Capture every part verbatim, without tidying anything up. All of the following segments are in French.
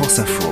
France Info.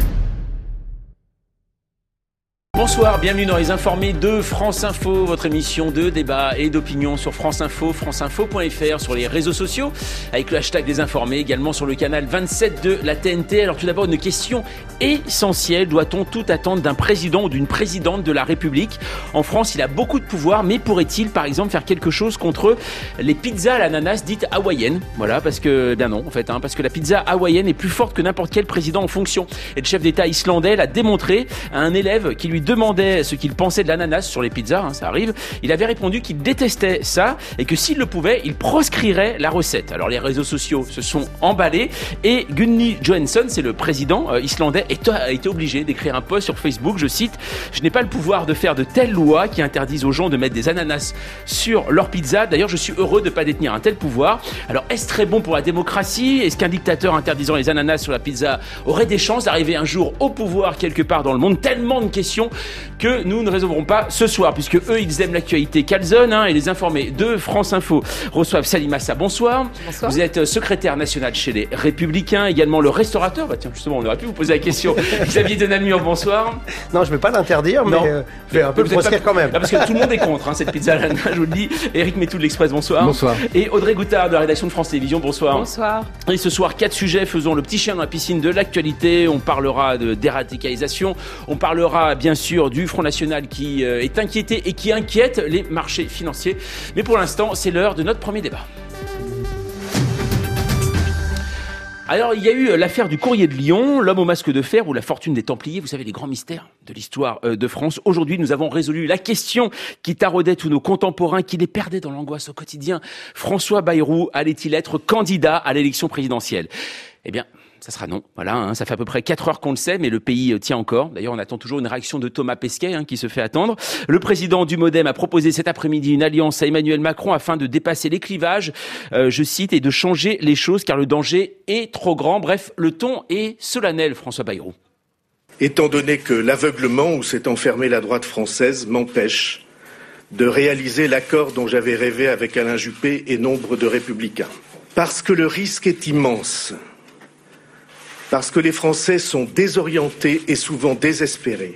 Bonsoir, bienvenue dans les informés de France Info, votre émission de débat et d'opinion sur France Info, franceinfo point f r, sur les réseaux sociaux, avec le hashtag des informés, également sur le canal vingt-sept de la T N T. Alors tout d'abord, une question essentielle, doit-on tout attendre d'un président ou d'une présidente de la République ? En France, il a beaucoup de pouvoir, mais pourrait-il par exemple faire quelque chose contre les pizzas à l'ananas dites hawaïennes ? Voilà, parce que, bien non en fait, hein, parce que la pizza hawaïenne est plus forte que n'importe quel président en fonction. Et le chef d'État islandais l'a démontré à un élève qui lui demandait ce qu'il pensait de l'ananas sur les pizzas, hein, ça arrive. Il avait répondu qu'il détestait ça et que s'il le pouvait, il proscrirait la recette. Alors les réseaux sociaux se sont emballés et Gunni Johansson, c'est le président euh, islandais, est, a été obligé d'écrire un post sur Facebook, je cite: « Je n'ai pas le pouvoir de faire de telles lois qui interdisent aux gens de mettre des ananas sur leur pizza. D'ailleurs, je suis heureux de ne pas détenir un tel pouvoir. » Alors est-ce très bon pour la démocratie ? Est-ce qu'un dictateur interdisant les ananas sur la pizza aurait des chances d'arriver un jour au pouvoir quelque part dans le monde ? Tellement de questions que nous ne résolverons pas ce soir, puisque eux, ils aiment l'actualité calzone, hein, et les informés de France Info reçoivent Salim Massa. Bonsoir. Bonsoir. Vous êtes secrétaire national chez les Républicains, également le restaurateur. Bah tiens, justement, on aurait pu vous poser la question. Xavier de Namur, bonsoir. Non, je ne vais pas l'interdire, mais euh, je vais un peu le proscrire pas... quand même. Ah, parce que tout le monde est contre hein, cette pizza à l'ananas, je vous le dis. Éric Métou de l'Express, bonsoir. Bonsoir. Et Audrey Goutard de la rédaction de France Télévisions, bonsoir. Bonsoir. Et ce soir, quatre sujets, faisons le petit chien dans la piscine de l'actualité. On parlera de déradicalisation, on parlera bien sûr du Front National qui euh, est inquiété et qui inquiète les marchés financiers. Mais pour l'instant, c'est l'heure de notre premier débat. Alors, il y a eu l'affaire du Courrier de Lyon, l'homme au masque de fer ou la fortune des Templiers. Vous savez, les grands mystères de l'histoire de France. Aujourd'hui, nous avons résolu la question qui taraudait tous nos contemporains, qui les perdaient dans l'angoisse au quotidien. François Bayrou allait-il être candidat à l'élection présidentielle ? Eh bien, ça sera non. Voilà, hein, ça fait à peu près quatre heures qu'on le sait, mais le pays tient encore. D'ailleurs, on attend toujours une réaction de Thomas Pesquet, hein, qui se fait attendre. Le président du MoDem a proposé cet après-midi une alliance à Emmanuel Macron afin de dépasser les clivages, euh, je cite, et de changer les choses car le danger est trop grand. Bref, le ton est solennel, François Bayrou. Étant donné que l'aveuglement où s'est enfermée la droite française m'empêche de réaliser l'accord dont j'avais rêvé avec Alain Juppé et nombre de républicains. Parce que le risque est immense. Parce que les Français sont désorientés et souvent désespérés,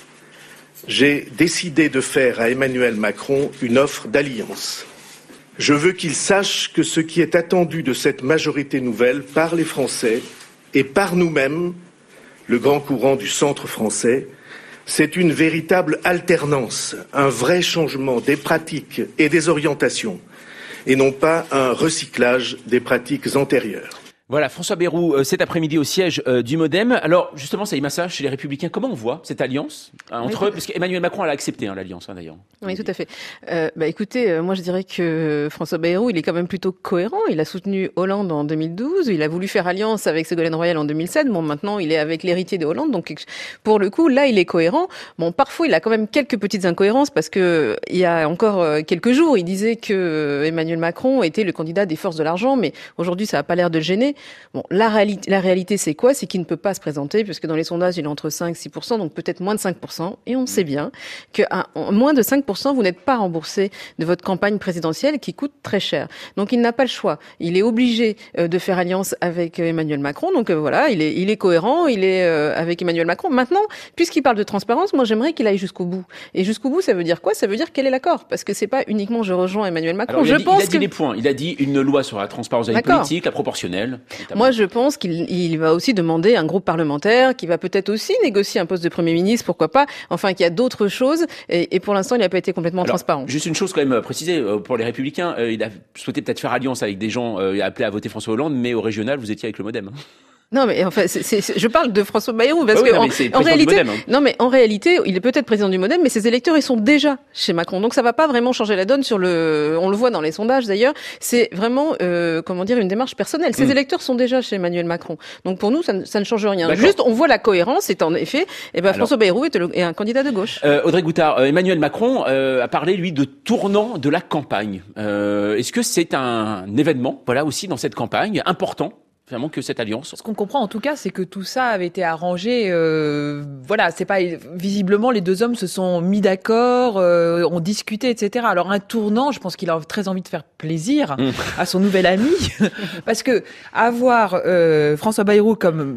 j'ai décidé de faire à Emmanuel Macron une offre d'alliance. Je veux qu'il sache que ce qui est attendu de cette majorité nouvelle par les Français et par nous-mêmes, le grand courant du centre français, c'est une véritable alternance, un vrai changement des pratiques et des orientations, et non pas un recyclage des pratiques antérieures. Voilà, François Bayrou, euh, cet après-midi au siège euh, du MoDem. Alors, justement, Salim Massa, chez les Républicains, comment on voit cette alliance hein, entre eux ? Parce qu'Emmanuel Macron, elle a accepté hein, l'alliance, hein, d'ailleurs. Oui, tout à fait. Euh, bah, écoutez, euh, moi, je dirais que François Bayrou, il est quand même plutôt cohérent. Il a soutenu Hollande en deux mille douze. Il a voulu faire alliance avec Ségolène Royal en deux mille sept. Bon, maintenant, il est avec l'héritier de Hollande. Donc, pour le coup, là, il est cohérent. Bon, parfois, il a quand même quelques petites incohérences parce que il y a encore quelques jours, il disait que Emmanuel Macron était le candidat des forces de l'argent. Mais aujourd'hui, ça n'a pas l'air de le gêner. Bon, la réalité, la réalité, c'est quoi ? C'est qu'il ne peut pas se présenter, puisque dans les sondages, il est entre cinq et six pour cent, donc peut-être moins de cinq pour cent. Et on sait bien qu'à moins de cinq pour cent, vous n'êtes pas remboursé de votre campagne présidentielle qui coûte très cher. Donc il n'a pas le choix. Il est obligé de faire alliance avec Emmanuel Macron. Donc voilà, il est, il est cohérent, il est avec Emmanuel Macron. Maintenant, puisqu'il parle de transparence, moi j'aimerais qu'il aille jusqu'au bout. Et jusqu'au bout, ça veut dire quoi ? Ça veut dire quel est l'accord ? Parce que c'est pas uniquement je rejoins Emmanuel Macron. Alors, il je a dit, pense il a dit que... les points. Il a dit une loi sur la transparence de la vie politique, la proportionnelle. Notamment. Moi, je pense qu'il il va aussi demander un groupe parlementaire qui va peut-être aussi négocier un poste de Premier ministre, pourquoi pas. Enfin, qu'il y a d'autres choses. Et, et pour l'instant, il n'a pas été complètement Alors, transparent. Juste une chose quand même précisée pour les Républicains. Euh, il a souhaité peut-être faire alliance avec des gens euh, appelés à voter François Hollande, mais au régional, vous étiez avec le MoDem. Non, mais enfin, c'est, c'est, je parle de François Bayrou parce oui, que non, en, en réalité, MoDem, hein. non, mais en réalité, il est peut-être président du MoDem, mais ses électeurs ils sont déjà chez Macron, donc ça va pas vraiment changer la donne sur le. On le voit dans les sondages d'ailleurs. C'est vraiment, euh, comment dire, une démarche personnelle. Ses mmh. électeurs sont déjà chez Emmanuel Macron, donc pour nous, ça ne, ça ne change rien. D'accord. Juste, on voit la cohérence. C'est en effet, eh ben, Alors, François Bayrou est, le, est un candidat de gauche. Euh, Audrey Goutard, euh, Emmanuel Macron euh, a parlé lui de tournant de la campagne. Euh, est-ce que c'est un événement, voilà, aussi dans cette campagne important? Finalement, que cette alliance. Ce qu'on comprend en tout cas, c'est que tout ça avait été arrangé. Euh, voilà, c'est pas visiblement les deux hommes se sont mis d'accord, euh, ont discuté, et cetera. Alors un tournant, je pense qu'il a très envie de faire plaisir mmh. à son nouvel ami, parce que avoir euh, François Bayrou comme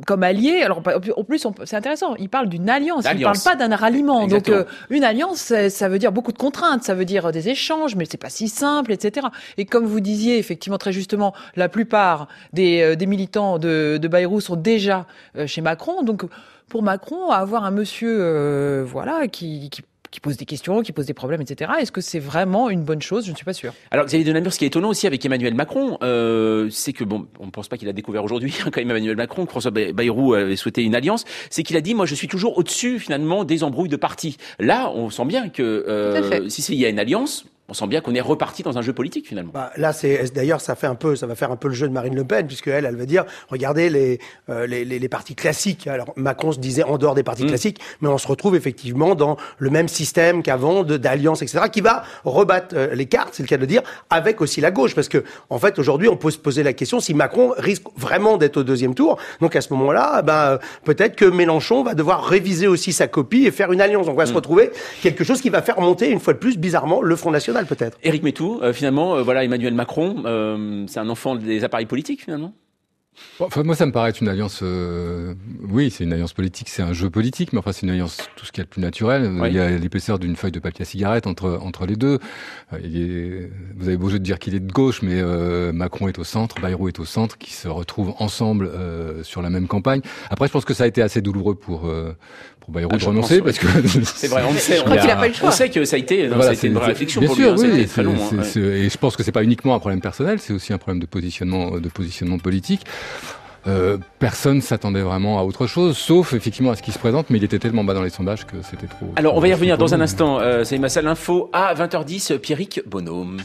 comme allié. Alors en plus, on, c'est intéressant. Il parle d'une alliance. Alliance. Il parle pas d'un ralliement. Exactement. Donc euh, une alliance, ça, ça veut dire beaucoup de contraintes. Ça veut dire des échanges, mais c'est pas si simple, et cetera. Et comme vous disiez, effectivement, très justement, la plupart des, euh, des militants de, de Bayrou sont déjà euh, chez Macron. Donc pour Macron, avoir un monsieur, euh, voilà, qui, qui qui pose des questions, qui pose des problèmes, et cetera. Est-ce que c'est vraiment une bonne chose ? Je ne suis pas sûr. Alors, Xavier de Namur, ce qui est étonnant aussi avec Emmanuel Macron, euh, c'est que, bon, on ne pense pas qu'il a découvert aujourd'hui, hein, quand même, Emmanuel Macron, que François Bayrou avait souhaité une alliance, c'est qu'il a dit, moi, je suis toujours au-dessus, finalement, des embrouilles de partis. Là, on sent bien que euh, si il y a une alliance, on sent bien qu'on est reparti dans un jeu politique, finalement. Bah, là, c'est d'ailleurs, ça fait un peu, ça va faire un peu le jeu de Marine Le Pen, puisque elle, elle va dire, regardez les euh, les, les les partis classiques. Alors Macron se disait en dehors des partis mmh. classiques, mais on se retrouve effectivement dans le même système qu'avant de d'alliance, et cetera, qui va rebattre euh, les cartes, c'est le cas de le dire, avec aussi la gauche, parce que en fait aujourd'hui, on peut se poser la question si Macron risque vraiment d'être au deuxième tour. Donc à ce moment-là, ben peut-être que Mélenchon va devoir réviser aussi sa copie et faire une alliance. Donc on va mmh. se retrouver quelque chose qui va faire monter une fois de plus, bizarrement, le Front National. Peut-être. Éric Mettou, euh, finalement, euh, voilà, Emmanuel Macron, euh, c'est un enfant des appareils politiques, finalement. Enfin, moi, ça me paraît être une alliance. Euh, oui, c'est une alliance politique, c'est un jeu politique, mais enfin, c'est une alliance tout ce qu'il y a de plus naturel. Oui. Il y a l'épaisseur d'une feuille de papier à cigarette entre entre les deux. Il est, vous avez beau jeu de dire qu'il est de gauche, mais euh, Macron est au centre, Bayrou est au centre, qui se retrouvent ensemble euh, sur la même campagne. Après, je pense que ça a été assez douloureux pour euh, pour Bayrou ah, de renoncer, pense, parce que c'est vrai, on le sait. Je crois qu'il a pas eu le choix. On sait que ça a été, non, voilà, ça a été une vraie réflexion pour sûr, lui. Hein, oui, c'est très long. C'est, hein, c'est, ouais. Et je pense que c'est pas uniquement un problème personnel, c'est aussi un problème de positionnement de positionnement politique. Euh, personne s'attendait vraiment à autre chose, sauf effectivement à ce qui se présente, mais il était tellement bas dans les sondages que c'était trop... Alors, trop on va y revenir dans un mais... instant. Euh, c'est ma salle info à vingt heures dix, Pierrick Bonhomme.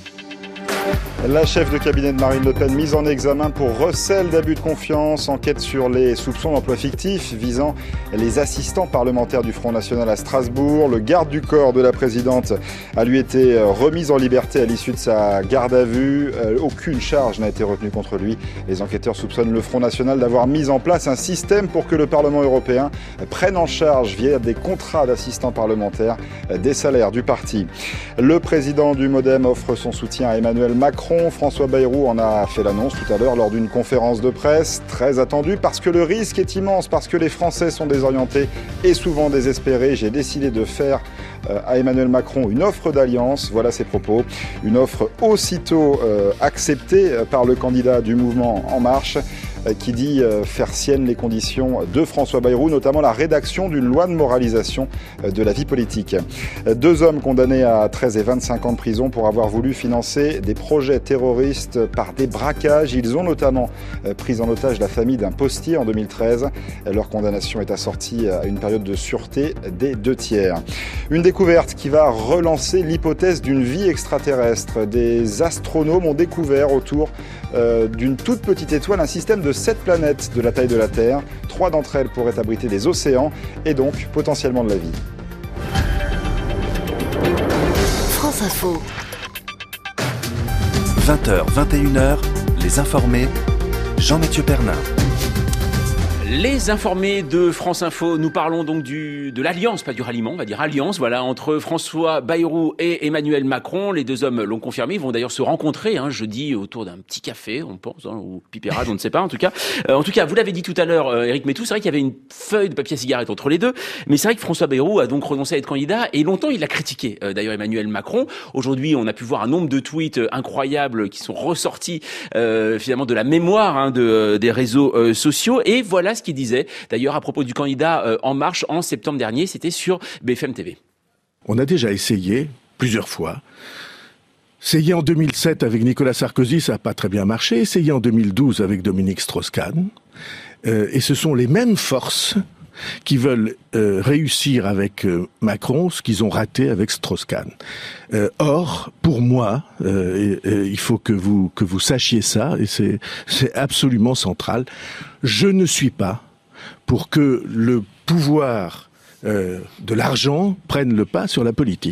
La chef de cabinet de Marine Le Pen mise en examen pour recel d'abus de confiance, enquête sur les soupçons d'emploi fictif visant les assistants parlementaires du Front National à Strasbourg. Le garde du corps de la présidente a lui été remis en liberté à l'issue de sa garde à vue. Aucune charge n'a été retenue contre lui. Les enquêteurs soupçonnent le Front National d'avoir mis en place un système pour que le Parlement européen prenne en charge via des contrats d'assistants parlementaires des salaires du parti. Le président du Modem offre son soutien à Emmanuel Macron. François Bayrou en a fait l'annonce tout à l'heure lors d'une conférence de presse très attendue parce que le risque est immense, parce que les Français sont désorientés et souvent désespérés. J'ai décidé de faire à Emmanuel Macron une offre d'alliance. Voilà ses propos. Une offre aussitôt euh, acceptée par le candidat du mouvement En Marche euh, qui dit euh, faire sienne les conditions de François Bayrou, notamment la rédaction d'une loi de moralisation euh, de la vie politique. Euh, deux hommes condamnés à treize et vingt-cinq ans de prison pour avoir voulu financer des projets terroristes par des braquages. Ils ont notamment euh, pris en otage la famille d'un postier en deux mille treize. Euh, leur condamnation est assortie à une période de sûreté des deux tiers. Une découverte qui va relancer l'hypothèse d'une vie extraterrestre. Des astronomes ont découvert autour euh, d'une toute petite étoile un système de sept planètes de la taille de la Terre. Trois d'entre elles pourraient abriter des océans et donc potentiellement de la vie. France Info. vingt heures, vingt et une heures, les informés, Jean-Mathieu Pernin. Les informés de France Info, nous parlons donc du, de l'alliance, pas du ralliement, on va dire alliance, voilà, entre François Bayrou et Emmanuel Macron. Les deux hommes l'ont confirmé, ils vont d'ailleurs se rencontrer hein, jeudi autour d'un petit café, on pense, hein, ou pipérade, on ne sait pas en tout cas. Euh, en tout cas, vous l'avez dit tout à l'heure, euh, Éric Mettou, c'est vrai qu'il y avait une feuille de papier à cigarette entre les deux, mais c'est vrai que François Bayrou a donc renoncé à être candidat et longtemps il l'a critiqué. Euh, d'ailleurs, Emmanuel Macron, aujourd'hui, on a pu voir un nombre de tweets incroyables qui sont ressortis euh, finalement de la mémoire hein, de, euh, des réseaux euh, sociaux et voilà ce qu'il disait d'ailleurs à propos du candidat euh, En Marche en septembre dernier, c'était sur B F M T V. On a déjà essayé plusieurs fois. Essayé en deux mille sept avec Nicolas Sarkozy, ça n'a pas très bien marché. Essayé en deux mille douze avec Dominique Strauss-Kahn. Euh, et ce sont les mêmes forces qui veulent euh, réussir avec euh, Macron ce qu'ils ont raté avec Strauss-Kahn. Euh, or, pour moi, euh, et, et, il faut que vous que vous sachiez ça, et c'est c'est absolument central. Je ne suis pas pour que le pouvoir euh, de l'argent prenne le pas sur la politique.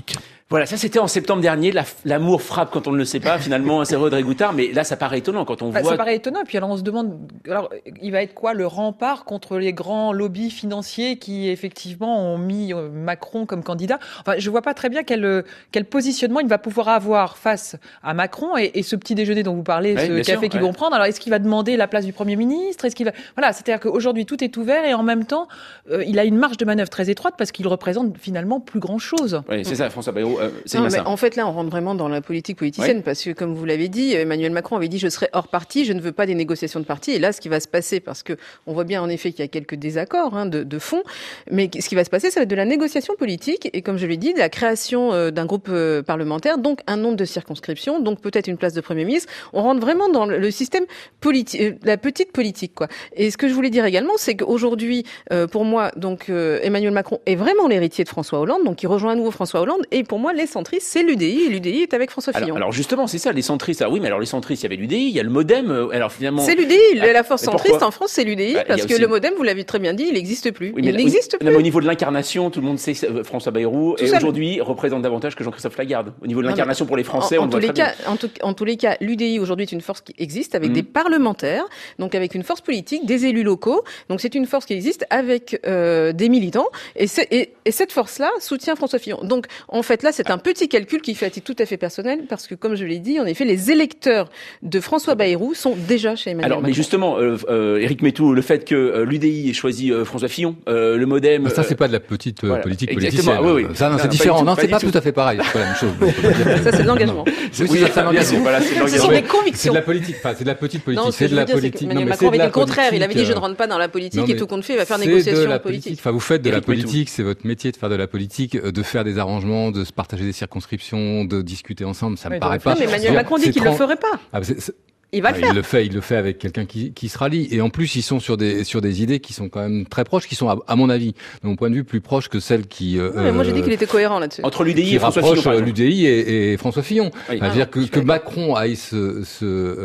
Voilà, ça c'était en septembre dernier. La, l'amour frappe quand on ne le sait pas, finalement, c'est Audrey Goutard. Mais là, ça paraît étonnant quand on bah, voit. Ça paraît étonnant. Puis alors, on se demande, alors, il va être quoi le rempart contre les grands lobbies financiers qui, effectivement, ont mis Macron comme candidat? Enfin, je vois pas très bien quel, quel positionnement il va pouvoir avoir face à Macron et, et ce petit déjeuner dont vous parlez, ouais, ce café sûr, qu'ils ouais. vont prendre. Alors, est-ce qu'il va demander la place du Premier ministre? Est-ce qu'il va, voilà, c'est-à-dire qu'aujourd'hui, tout est ouvert et en même temps, euh, il a une marge de manœuvre très étroite parce qu'il représente finalement plus grand-chose. Oui, c'est ça, François Bayrou. Euh, c'est non, mais ça. En fait, là, on rentre vraiment dans la politique politicienne, oui. parce que, comme vous l'avez dit, Emmanuel Macron avait dit « je serai hors parti, je ne veux pas des négociations de parti ». Et là, ce qui va se passer, parce que on voit bien en effet qu'il y a quelques désaccords hein, de, de fond, mais ce qui va se passer, ça va être de la négociation politique et, comme je l'ai dit, de la création euh, d'un groupe euh, parlementaire, donc un nombre de circonscriptions, donc peut-être une place de Premier ministre. On rentre vraiment dans le, le système politique, euh, la petite politique, quoi. Et ce que je voulais dire également, c'est qu'aujourd'hui, euh, pour moi, donc euh, Emmanuel Macron est vraiment l'héritier de François Hollande, donc il rejoint à nouveau François Hollande. Et pour moi, les centristes, c'est l'U D I, et l'U D I est avec François Fillon. Alors, alors justement, c'est ça, les centristes. Alors oui, mais alors les centristes, il y avait l'U D I, il y a le MoDem. Alors finalement, c'est l'U D I. Ah, la force centriste en France, c'est l'U D I, bah, parce que aussi... le MoDem, vous l'avez très bien dit, il n'existe plus. Oui, il n'existe plus. Mais au niveau de l'incarnation, tout le monde sait que François Bayrou et aujourd'hui représente davantage que Jean-Christophe Lagarde. Au niveau de l'incarnation pour les Français, en, on en le tous voit les très cas, bien. En, tout, en tous les cas, l'U D I aujourd'hui est une force qui existe avec mmh. des parlementaires, donc avec une force politique, des élus locaux. Donc c'est une force qui existe avec euh, des militants, et, et, et cette force-là soutient François Fillon. Donc en fait là, c'est un petit calcul qui fait à titre tout à fait personnel, parce que comme je l'ai dit, en effet, les électeurs de François Bayrou sont déjà chez Emmanuel Alors, Macron. Mais justement, euh, euh, Éric Mettou, le fait que euh, l'U D I ait choisi euh, François Fillon, euh, le MoDem... Ça, c'est pas de la petite euh, voilà. politique politicienne. Oui, oui. Ça, non, non, c'est différent. Non, c'est pas tout à fait pareil. C'est pas la même chose. Ça, c'est de l'engagement. Oui, c'est de l'engagement. Voilà, c'est de Ce sont des convictions. C'est de la politique. Enfin, c'est de la petite politique. Non, c'est de la politique. Emmanuel Macron avait dit le contraire. Il avait dit je ne rentre pas dans la politique et tout compte fait, il va faire négociation politique. Enfin, vous faites de la politique. C'est votre métier de faire de la politique, de faire des arrangements, de se partager des circonscriptions, de discuter ensemble. Ça me paraît pas. Mais Emmanuel Macron dit qu'il le ferait pas. Il va le ah, faire. Il le fait, il le fait avec quelqu'un qui, qui se rallie. Et en plus, ils sont sur des sur des idées qui sont quand même très proches, qui sont à, à mon avis, de mon point de vue, plus proches que celles qui. Euh, ouais, moi, j'ai dit qu'il était cohérent là-dessus. Entre l'U D I et François Fillon. L'U D I et, et François Fillon. Oui. Ah, dire que, que Macron aille se, se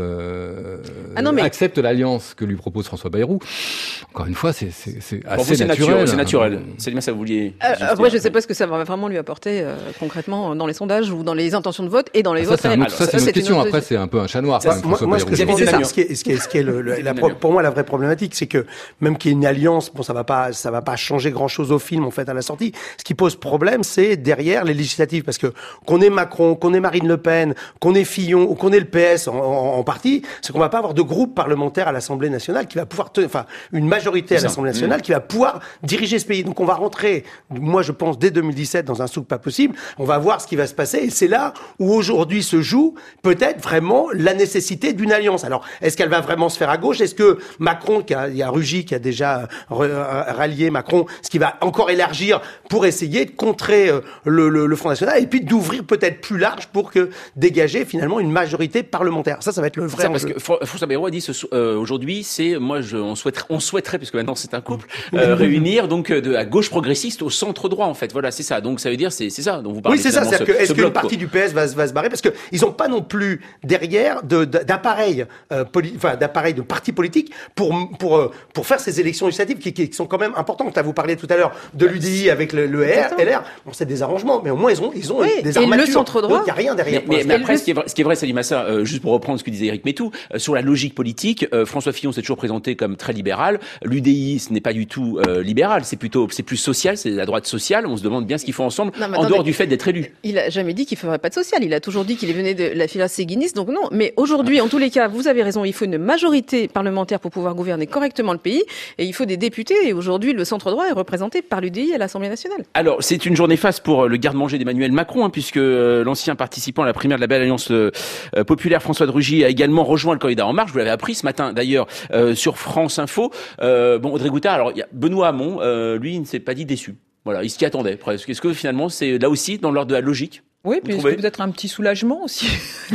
euh, ah non, mais... accepte l'alliance que lui propose François Bayrou. Encore une fois, c'est c'est, c'est bon, assez c'est naturel. Nature, c'est naturel. C'est bien ça que vous vouliez. Euh, après, je sais pas ce que ça va vraiment lui apporter euh, concrètement dans les sondages ou dans les intentions de vote et dans les ah, votes. Ça, c'est, un autre, ça, c'est une autre question. Après, c'est un peu un chat noir. Ça, moi, moi, ce que je pensais, ce qui est, ce qui est, ce qui est le, le, la, pour moi, la vraie problématique, c'est que même qu'il y ait une alliance, bon, ça va pas, ça va pas changer grand-chose au film, en fait, à la sortie. Ce qui pose problème, c'est derrière les législatives, parce que qu'on ait Macron, qu'on ait Marine Le Pen, qu'on ait Fillon ou qu'on ait le P S en, en, en partie, c'est qu'on va pas avoir de groupe parlementaire à l'Assemblée nationale qui va pouvoir, te, enfin, une majorité à l'Assemblée nationale mmh. qui va pouvoir diriger ce pays. Donc, on va rentrer, moi, je pense, dès deux mille dix-sept, dans un souk pas possible. On va voir ce qui va se passer, et c'est là où aujourd'hui se joue peut-être vraiment la nécessité d'une alliance. Alors, est-ce qu'elle va vraiment se faire à gauche? Est-ce que Macron, qui a, il y a Rugy qui a déjà rallié Macron, ce qui va encore élargir pour essayer de contrer le, le, le Front National et puis d'ouvrir peut-être plus large pour que dégager finalement une majorité parlementaire. Ça, ça va être le vrai ça, enjeu. Parce que François Bayrou a dit ce, euh, aujourd'hui, c'est moi, je, on souhaiterait, on souhaiterait, puisque maintenant c'est un couple, euh, réunir donc de la gauche progressiste au centre droit en fait. Voilà, c'est ça. Donc ça veut dire c'est c'est ça dont vous parlez. Oui, c'est ça. C'est-à-dire ce, que est-ce qu'une partie du P S va, va se barrer parce que ils n'ont pas non plus derrière de, de, d'appareil, euh, poli, enfin d'appareil de parti politique pour pour pour faire ces élections législatives qui, qui sont quand même importantes. Là, vous parliez tout à l'heure de l'U D I avec le, le R, L R. Bon, c'est des arrangements, mais au moins ils ont ils ont oui, des armatures. Le centre droit. Il y a rien derrière. Mais, mais, mais après, ce qui est vrai, ce qui est vrai, Salim Massa, euh, juste pour reprendre ce que disait Éric Mettou, euh, sur la logique politique, euh, François Fillon s'est toujours présenté comme très libéral. L'U D I, ce n'est pas du tout euh, libéral, c'est plutôt c'est plus social, c'est la droite sociale. On se demande bien ce qu'ils font ensemble, non, en attendez, dehors du fait d'être élu. Il a jamais dit qu'il ferait pas de social. Il a toujours dit qu'il venait de la filière séguiniste. Donc non. Mais aujourd'hui, en tous les cas, vous avez raison. Il faut une majorité parlementaire pour pouvoir gouverner correctement le pays, et il faut des députés. Et aujourd'hui, le centre droit est représenté par l'U D I à l'Assemblée nationale. Alors, c'est une journée faste pour le garde-manger d'Emmanuel Macron, hein, puisque euh, l'ancien participant à la primaire de la Belle Alliance euh, populaire, François de Rugy, a également rejoint le candidat En Marche. Vous l'avez appris ce matin, d'ailleurs, euh, sur France Info. Euh, bon, Audrey Goutard, alors il y a Benoît Hamon, euh, lui, il ne s'est pas dit déçu. Voilà, il s'y attendait presque. Est-ce que finalement, c'est là aussi dans l'ordre de la logique? Oui, puis est-ce que peut-être un petit soulagement aussi.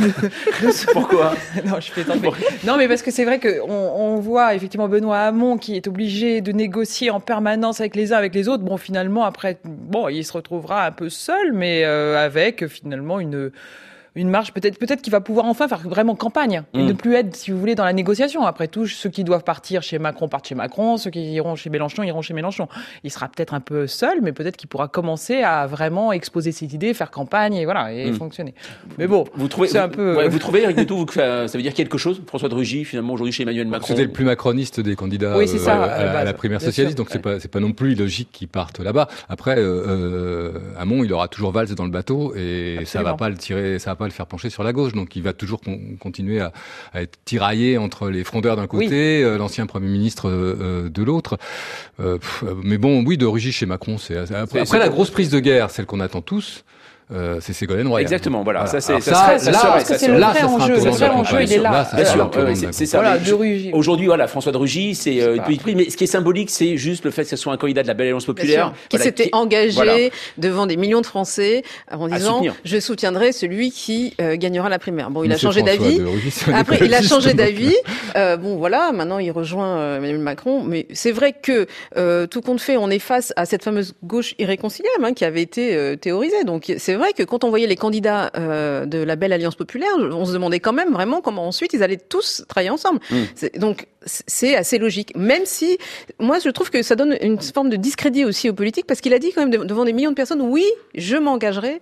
Pourquoi? Non, je fais tenter. Non, mais parce que c'est vrai que on, on voit effectivement Benoît Hamon qui est obligé de négocier en permanence avec les uns, avec les autres. Bon, finalement, après, bon, il se retrouvera un peu seul, mais euh, avec finalement une une marge, peut-être peut-être qu'il va pouvoir enfin faire vraiment campagne et mmh. ne plus être, si vous voulez, dans la négociation. Après tout, ceux qui doivent partir chez Macron partent chez Macron, ceux qui iront chez Mélenchon iront chez Mélenchon. Il sera peut-être un peu seul, mais peut-être qu'il pourra commencer à vraiment exposer ses idées, faire campagne et voilà et mmh. fonctionner. Mais bon, vous trouvez, c'est vous, un peu. Ouais, vous trouvez, Éric Metou, que ça, ça veut dire quelque chose, François de Rugy, finalement aujourd'hui chez Emmanuel Macron? C'était le plus macroniste des candidats oui, c'est ça, euh, à, à, à la base, primaire socialiste, sûr. donc ouais. c'est pas c'est pas non plus illogique qu'ils partent là-bas. Après, euh, euh, Hamon, il aura toujours Valls dans le bateau et Absolument. ça va pas le tirer, ça va pas le faire pencher sur la gauche. Donc il va toujours con- continuer à, à être tiraillé entre les frondeurs d'un côté, oui. euh, l'ancien Premier ministre euh, de l'autre. Euh, pff, mais bon, oui, de Rugy chez Macron, c'est après, c'est, après c'est la grosse prise de guerre, celle qu'on attend tous. Euh, c'est Ségolène Royal. Exactement, voilà. voilà. Ça, c'est, Alors ça, ça, serait, ça là, serait, ça ça c'est serait, le là, vrai ça sera enjeu. un Le vrai enjeu, il est là. Bien sûr, euh, c'est, c'est ça. Voilà, mais de Rugy. Aujourd'hui, voilà, François de Rugy, c'est euh, une petite prise. Mais ce qui est symbolique, c'est juste le fait que ce soit un candidat de la Belle Alliance Populaire. Qui voilà, s'était qui, engagé voilà. devant des millions de Français en disant « Je soutiendrai celui qui euh, gagnera la primaire ». Bon, il Monsieur a changé François d'avis. de Rugy, Après, il a changé d'avis. Euh, bon, voilà, maintenant, il rejoint euh, Emmanuel Macron. Mais c'est vrai que, euh, tout compte fait, on est face à cette fameuse gauche irréconciliable hein, qui avait été euh, théorisée. Donc, c'est vrai que quand on voyait les candidats euh, de la Belle Alliance Populaire, on se demandait quand même vraiment comment ensuite ils allaient tous travailler ensemble. Mmh. C'est, donc c'est assez logique. Même si, moi je trouve que ça donne une forme de discrédit aussi aux politiques parce qu'il a dit quand même devant des millions de personnes, oui, je m'engagerai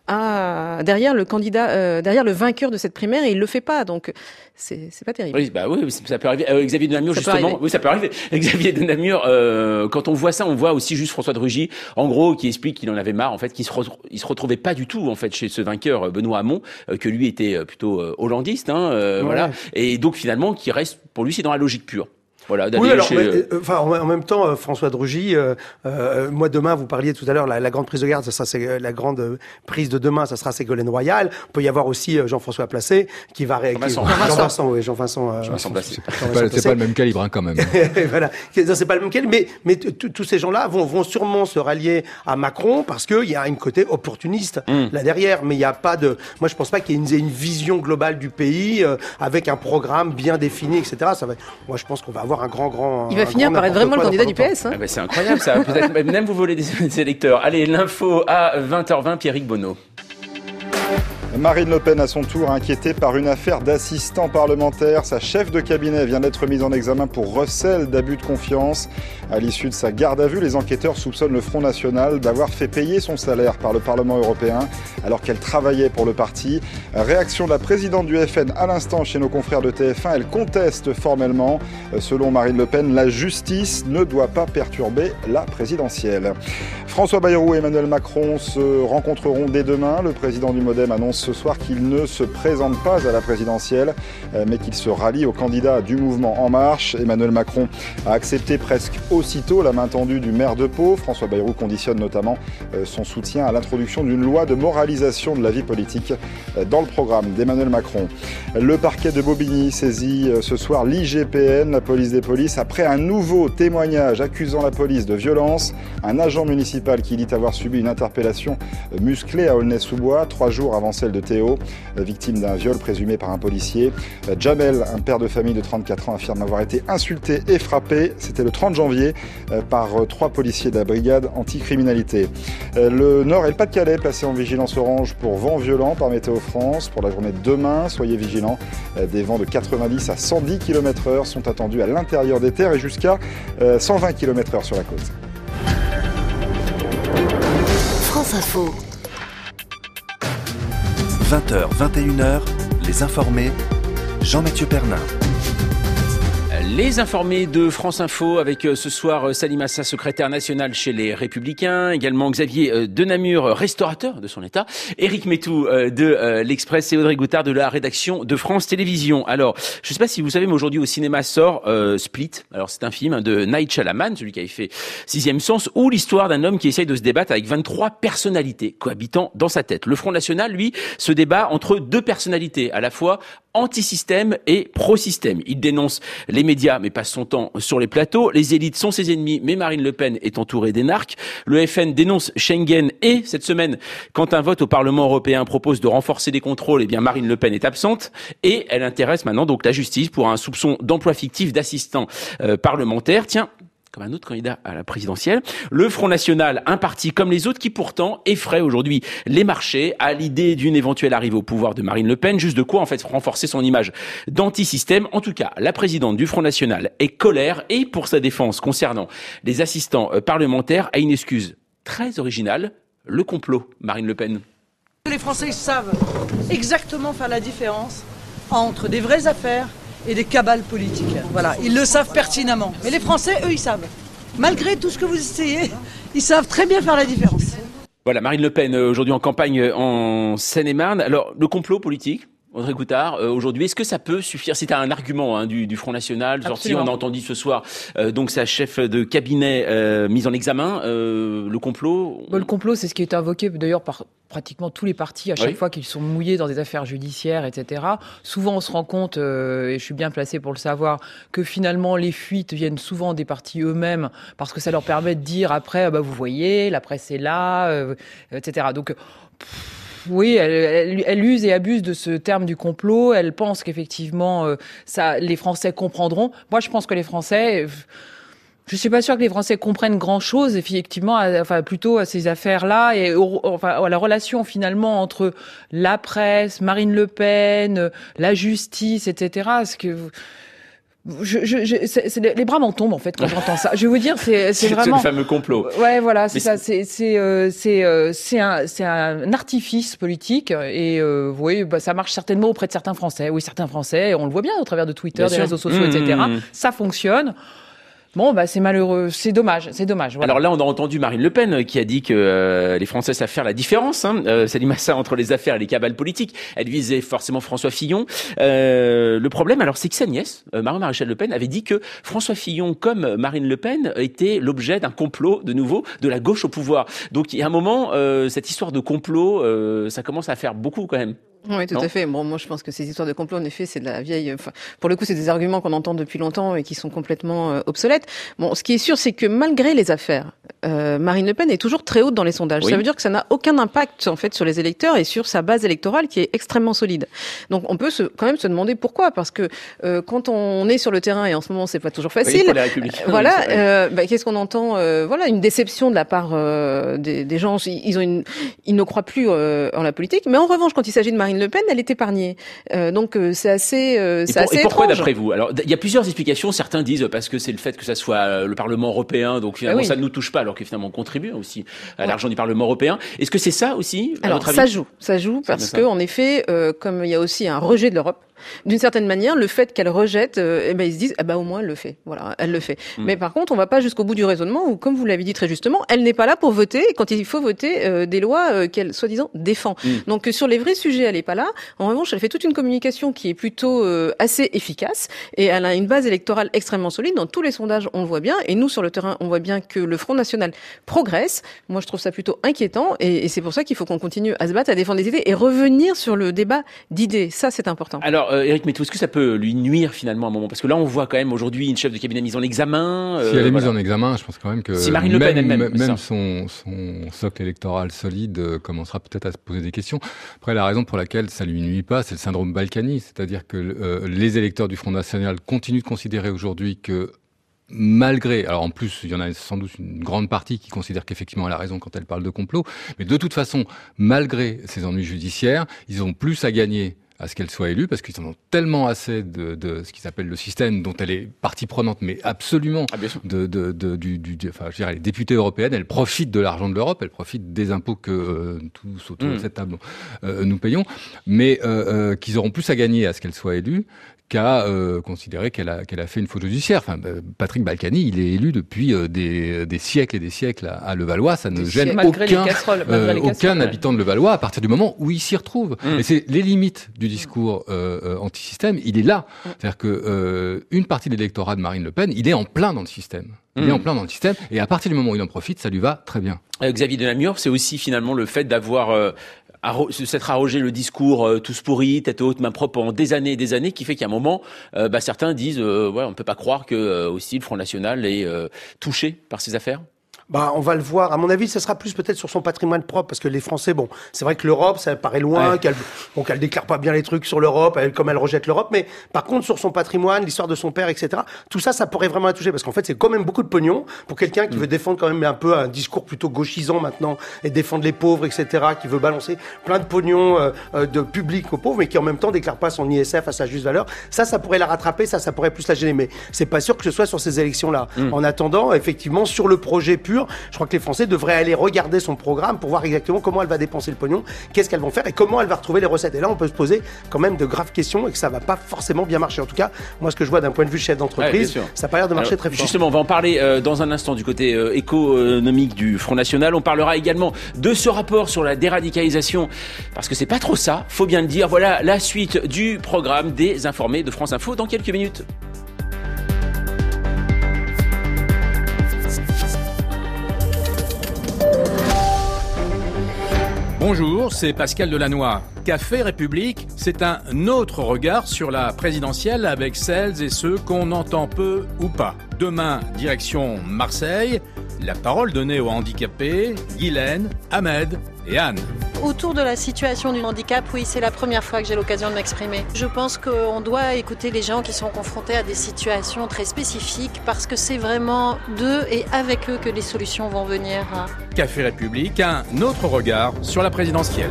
à, derrière le candidat, euh, derrière le vainqueur de cette primaire et il le fait pas. Donc c'est, c'est pas terrible. Oui, bah oui, ça peut arriver. Euh, Xavier de Namur, ça justement, oui, ça peut arriver. Xavier de Namur, euh, quand on voit ça, on voit aussi juste François de Rugy, en gros, qui explique qu'il en avait marre, en fait, qu'il se, re- il se retrouvait pas du tout, en fait, chez ce vainqueur Benoît Hamon, euh, que lui était plutôt euh, hollandiste, hein, euh, ouais. voilà, et donc finalement, qui reste, pour lui, c'est dans la logique pure. Voilà, oui, alors, chez... mais, euh, enfin, en, en même temps, euh, François de Rugy, euh, euh, moi demain, vous parliez tout à l'heure, la, la grande prise de garde, ça sera c'est, la grande euh, prise de demain, ça sera Ségolène Royal. Il peut y avoir aussi euh, Jean-François Placé qui va réagir. Jean-Vincent, oui, Jean-Vincent. Euh, Jean-Vincent Placé. C'est pas, c'est pas le même calibre, hein, quand même. Voilà, non, c'est pas le même calibre, mais mais tous ces gens-là vont vont sûrement se rallier à Macron parce que il y a une côté opportuniste mm. là derrière, mais il y a pas de. Moi, je pense pas qu'il y ait une, une vision globale du pays euh, avec un programme bien défini, et cetera. Ça va. Moi, je pense qu'on va avoir un grand grand. Il va finir par être vraiment le candidat du P S. Hein. Ah ben c'est incroyable ça. Peut-être même vous volez des, des électeurs. Allez, l'info à vingt heures vingt, Pierrick Bonneau. Marine Le Pen, à son tour, inquiétée par une affaire d'assistant parlementaire. Sa chef de cabinet vient d'être mise en examen pour recel d'abus de confiance. À l'issue de sa garde à vue, les enquêteurs soupçonnent le Front National d'avoir fait payer son salaire par le Parlement européen alors qu'elle travaillait pour le parti. Réaction de la présidente du F N à l'instant chez nos confrères de T F un. Elle conteste formellement. Selon Marine Le Pen, la justice ne doit pas perturber la présidentielle. François Bayrou et Emmanuel Macron se rencontreront dès demain. Le président du Modem annonce ce soir qu'il ne se présente pas à la présidentielle, mais qu'il se rallie au candidat du mouvement En Marche. Emmanuel Macron a accepté presque aussitôt la main tendue du maire de Pau. François Bayrou conditionne notamment son soutien à l'introduction d'une loi de moralisation de la vie politique dans le programme d'Emmanuel Macron. Le parquet de Bobigny saisit ce soir l'I G P N, la police des polices, après un nouveau témoignage accusant la police de violence. Un agent municipal qui dit avoir subi une interpellation musclée à Aulnay-sous-Bois, trois jours avant celle de Théo, victime d'un viol présumé par un policier. Jamel, un père de famille de trente-quatre ans, affirme avoir été insulté et frappé. C'était le trente janvier par trois policiers de la brigade anticriminalité. Le Nord et le Pas-de-Calais placés en vigilance orange pour vent violent par Météo France. Pour la journée de demain, soyez vigilants. Des vents de quatre-vingt-dix à cent dix kilomètres heure sont attendus à l'intérieur des terres et jusqu'à cent vingt kilomètres heure sur la côte. France Info. vingt heures, vingt et une heures, les informés, Jean-Mathieu Pernin. Les informés de France Info avec ce soir Salim Assa, secrétaire national chez les Républicains, également Xavier de Namur, restaurateur de son état, Éric Metou de l'Express et Audrey Goutard de la rédaction de France Télévisions. Alors, je ne sais pas si vous savez, mais aujourd'hui au cinéma sort euh, Split. Alors c'est un film de Night Shyamalan, celui qui avait fait Sixième Sens, où l'histoire d'un homme qui essaye de se débattre avec vingt-trois personnalités cohabitant dans sa tête. Le Front National, lui, se débat entre deux personnalités, à la fois anti-système et pro-système. Il dénonce les médias, mais passe son temps sur les plateaux. Les élites sont ses ennemis, mais Marine Le Pen est entourée d'énarques. Le F N dénonce Schengen et, cette semaine, quand un vote au Parlement européen propose de renforcer les contrôles, eh bien Marine Le Pen est absente. Et elle intéresse maintenant donc la justice pour un soupçon d'emploi fictif d'assistant euh, parlementaire. Tiens, comme un autre candidat à la présidentielle. Le Front National, un parti comme les autres qui pourtant effraie aujourd'hui les marchés à l'idée d'une éventuelle arrivée au pouvoir de Marine Le Pen, juste de quoi en fait renforcer son image d'anti-système. En tout cas, la présidente du Front National est colère et pour sa défense concernant les assistants parlementaires a une excuse très originale, le complot. Marine Le Pen. Les Français savent exactement faire la différence entre des vraies affaires et des cabales politiques. Voilà, ils le savent pertinemment. Mais les Français, eux, ils savent. Malgré tout ce que vous essayez, ils savent très bien faire la différence. Voilà, Marine Le Pen, aujourd'hui en campagne en Seine-et-Marne. Alors, le complot politique, Audrey Goutard, euh, aujourd'hui, est-ce que ça peut suffire? C'est un argument hein, du, du Front National. Sorti, on a entendu ce soir euh, donc sa chef de cabinet euh, mise en examen. Euh, le complot. Bon, le complot, c'est ce qui est invoqué d'ailleurs par pratiquement tous les partis à chaque oui. fois qu'ils sont mouillés dans des affaires judiciaires, et cetera. Souvent, on se rend compte, euh, et je suis bien placé pour le savoir, que finalement les fuites viennent souvent des partis eux-mêmes parce que ça leur permet de dire après, ah bah vous voyez, la presse est là, euh, et cetera. Donc pff, oui, elle, elle, elle use et abuse de ce terme du complot. Elle pense qu'effectivement, euh, ça, les Français comprendront. Moi, je pense que les Français, euh, je suis pas sûre que les Français comprennent grand-chose, effectivement, à, enfin plutôt à ces affaires-là et au, enfin à la relation finalement entre la presse, Marine Le Pen, la justice, et cetera. Parce que Je, je, je, c'est, c'est, les bras m'en tombent en fait quand j'entends ça. Je vais vous dire, c'est, c'est vraiment c'est le fameux complot. Ouais, voilà, c'est Mais ça. C'est, c'est, euh, c'est, euh, c'est un, c'est un artifice politique et euh, oui, bah, ça marche certainement auprès de certains Français. Oui, certains Français, on le voit bien au travers de Twitter, bien des sûr. réseaux sociaux, mmh. et cetera. Ça fonctionne. Bon, bah c'est malheureux, c'est dommage, c'est dommage. Voilà. Alors là, on a entendu Marine Le Pen qui a dit que euh, les Français savent faire la différence. Hein, euh, Salim Massa entre les affaires et les cabales politiques. Elle visait forcément François Fillon. Euh, le problème, alors, c'est que sa nièce, euh, Marion Maréchal Le Pen, avait dit que François Fillon, comme Marine Le Pen, était l'objet d'un complot de nouveau de la gauche au pouvoir. Donc, il y a un moment, euh, cette histoire de complot, euh, ça commence à faire beaucoup quand même. Oui, tout non. à fait. Bon, moi, je pense que ces histoires de complot, en effet, c'est de la vieille. Enfin, pour le coup, c'est des arguments qu'on entend depuis longtemps et qui sont complètement euh, obsolètes. Bon, ce qui est sûr, c'est que malgré les affaires, euh, Marine Le Pen est toujours très haute dans les sondages. Oui. Ça veut dire que ça n'a aucun impact en fait sur les électeurs et sur sa base électorale qui est extrêmement solide. Donc, on peut se, quand même se demander pourquoi, parce que euh, quand on est sur le terrain et en ce moment, c'est pas toujours facile. Oui, pour les Républicains. Euh, voilà. Euh, bah, qu'est-ce qu'on entend euh, Voilà, une déception de la part euh, des, des gens. Ils ont une, ils ne croient plus euh, en la politique. Mais en revanche, quand il s'agit de Marine Le Pen, elle est épargnée. Euh, donc euh, c'est assez, euh, c'est et pour, assez et pourquoi étrange. D'après vous? Alors il y a plusieurs explications. Certains disent parce que c'est le fait que ça soit le Parlement européen, donc finalement ah oui. ça ne nous touche pas, alors que finalement on contribue aussi à ouais. l'argent du Parlement européen. Est-ce que c'est ça aussi? À alors votre avis ça joue, ça joue parce que en effet, euh, comme il y a aussi un rejet de l'Europe. D'une certaine manière, le fait qu'elle rejette, euh, eh ben ils se disent, eh ben au moins elle le fait. Voilà, elle le fait. Mm. Mais par contre, on va pas jusqu'au bout du raisonnement où, comme vous l'avez dit très justement, elle n'est pas là pour voter quand il faut voter euh, des lois euh, qu'elle soi-disant défend. Mm. Donc sur les vrais sujets, elle est pas là. En revanche, elle fait toute une communication qui est plutôt euh, assez efficace et elle a une base électorale extrêmement solide. Dans tous les sondages, on le voit bien. Et nous, sur le terrain, on voit bien que le Front National progresse. Moi, je trouve ça plutôt inquiétant et, et c'est pour ça qu'il faut qu'on continue à se battre, à défendre des idées et revenir sur le débat d'idées. Ça, c'est important. Alors, euh, Éric Meytaud, est-ce que ça peut lui nuire finalement à un moment? Parce que là, on voit quand même aujourd'hui une chef de cabinet mise en examen. Euh, si elle est voilà. mise en examen, je pense quand même que si Marine Le Pen même, elle-même, même son, son socle électoral solide euh, commencera peut-être à se poser des questions. Après, la raison pour laquelle ça lui nuit pas, c'est le syndrome Balkany, c'est-à-dire que euh, les électeurs du Front National continuent de considérer aujourd'hui que malgré, alors en plus, il y en a sans doute une grande partie qui considère qu'effectivement elle a raison quand elle parle de complot, mais de toute façon, malgré ces ennuis judiciaires, ils ont plus à gagner à ce qu'elle soit élue, parce qu'ils en ont tellement assez de, de ce qu'ils appellent le système, dont elle est partie prenante, mais absolument, ah, de, de, de, du, du, enfin, je dirais, elle est députée européenne, elle profite de l'argent de l'Europe, elle profite des impôts que euh, tous autour mmh. de cette table euh, nous payons, mais euh, euh, qu'ils auront plus à gagner à ce qu'elle soit élue qu'à euh, considérer qu'elle a, qu'elle a fait une faute judiciaire. Enfin, Patrick Balkany, il est élu depuis euh, des, des siècles et des siècles à, à Levallois. Ça ne des gêne aucun, euh, aucun habitant de Levallois à partir du moment où il s'y retrouve. Mmh. Et c'est les limites du discours euh, anti-système. Il est là. Mmh. C'est-à-dire que euh, une partie de l'électorat de Marine Le Pen, il est en plein dans le système. Il mmh. est en plein dans le système. Et à partir du moment où il en profite, ça lui va très bien. Euh, Xavier Delamure, c'est aussi finalement le fait d'avoir... Euh, s'être arrogé le discours euh, tous pourris, tête haute, main propre pendant des années et des années, qui fait qu'à un moment, euh, bah, certains disent, euh, ouais, on ne peut pas croire que euh, aussi le Front National est euh, touché par ces affaires. Bah, on va le voir. À mon avis, ce sera plus peut-être sur son patrimoine propre, parce que les Français, bon, c'est vrai que l'Europe, ça paraît loin, ouais. qu'elle, bon, qu'elle déclare pas bien les trucs sur l'Europe, elle, comme elle rejette l'Europe, mais par contre, sur son patrimoine, l'histoire de son père, et cetera, tout ça, ça pourrait vraiment la toucher, parce qu'en fait, c'est quand même beaucoup de pognon pour quelqu'un qui mmh. veut défendre quand même un peu un discours plutôt gauchisant maintenant, et défendre les pauvres, et cetera, qui veut balancer plein de pognon euh, euh, de public aux pauvres, mais qui en même temps déclare pas son I S F à sa juste valeur. Ça, ça pourrait la rattraper, ça, ça pourrait plus la gêner, mais c'est pas sûr que ce soit sur ces élections-là. Mmh. En attendant, effectivement, sur le projet pur, je crois que les Français devraient aller regarder son programme pour voir exactement comment elle va dépenser le pognon, qu'est-ce qu'elles vont faire et comment elle va retrouver les recettes. Et là, on peut se poser quand même de graves questions et que ça va pas forcément bien marcher. En tout cas, moi, ce que je vois d'un point de vue chef d'entreprise, ouais, ça n'a pas l'air de marcher Alors, très fort. Justement, on va en parler euh, dans un instant du côté euh, économique du Front National. On parlera également de ce rapport sur la déradicalisation, parce que c'est pas trop ça, faut bien le dire. Voilà la suite du programme des informés de France Info dans quelques minutes. Bonjour, c'est Pascal Delannoy. Café République, c'est un autre regard sur la présidentielle avec celles et ceux qu'on entend peu ou pas. Demain, direction Marseille. La parole donnée aux handicapés, Guylaine, Ahmed et Anne. Autour de la situation du handicap, oui, c'est la première fois que j'ai l'occasion de m'exprimer. Je pense qu'on doit écouter les gens qui sont confrontés à des situations très spécifiques parce que c'est vraiment d'eux et avec eux que les solutions vont venir. Café République, un autre regard sur la présidentielle.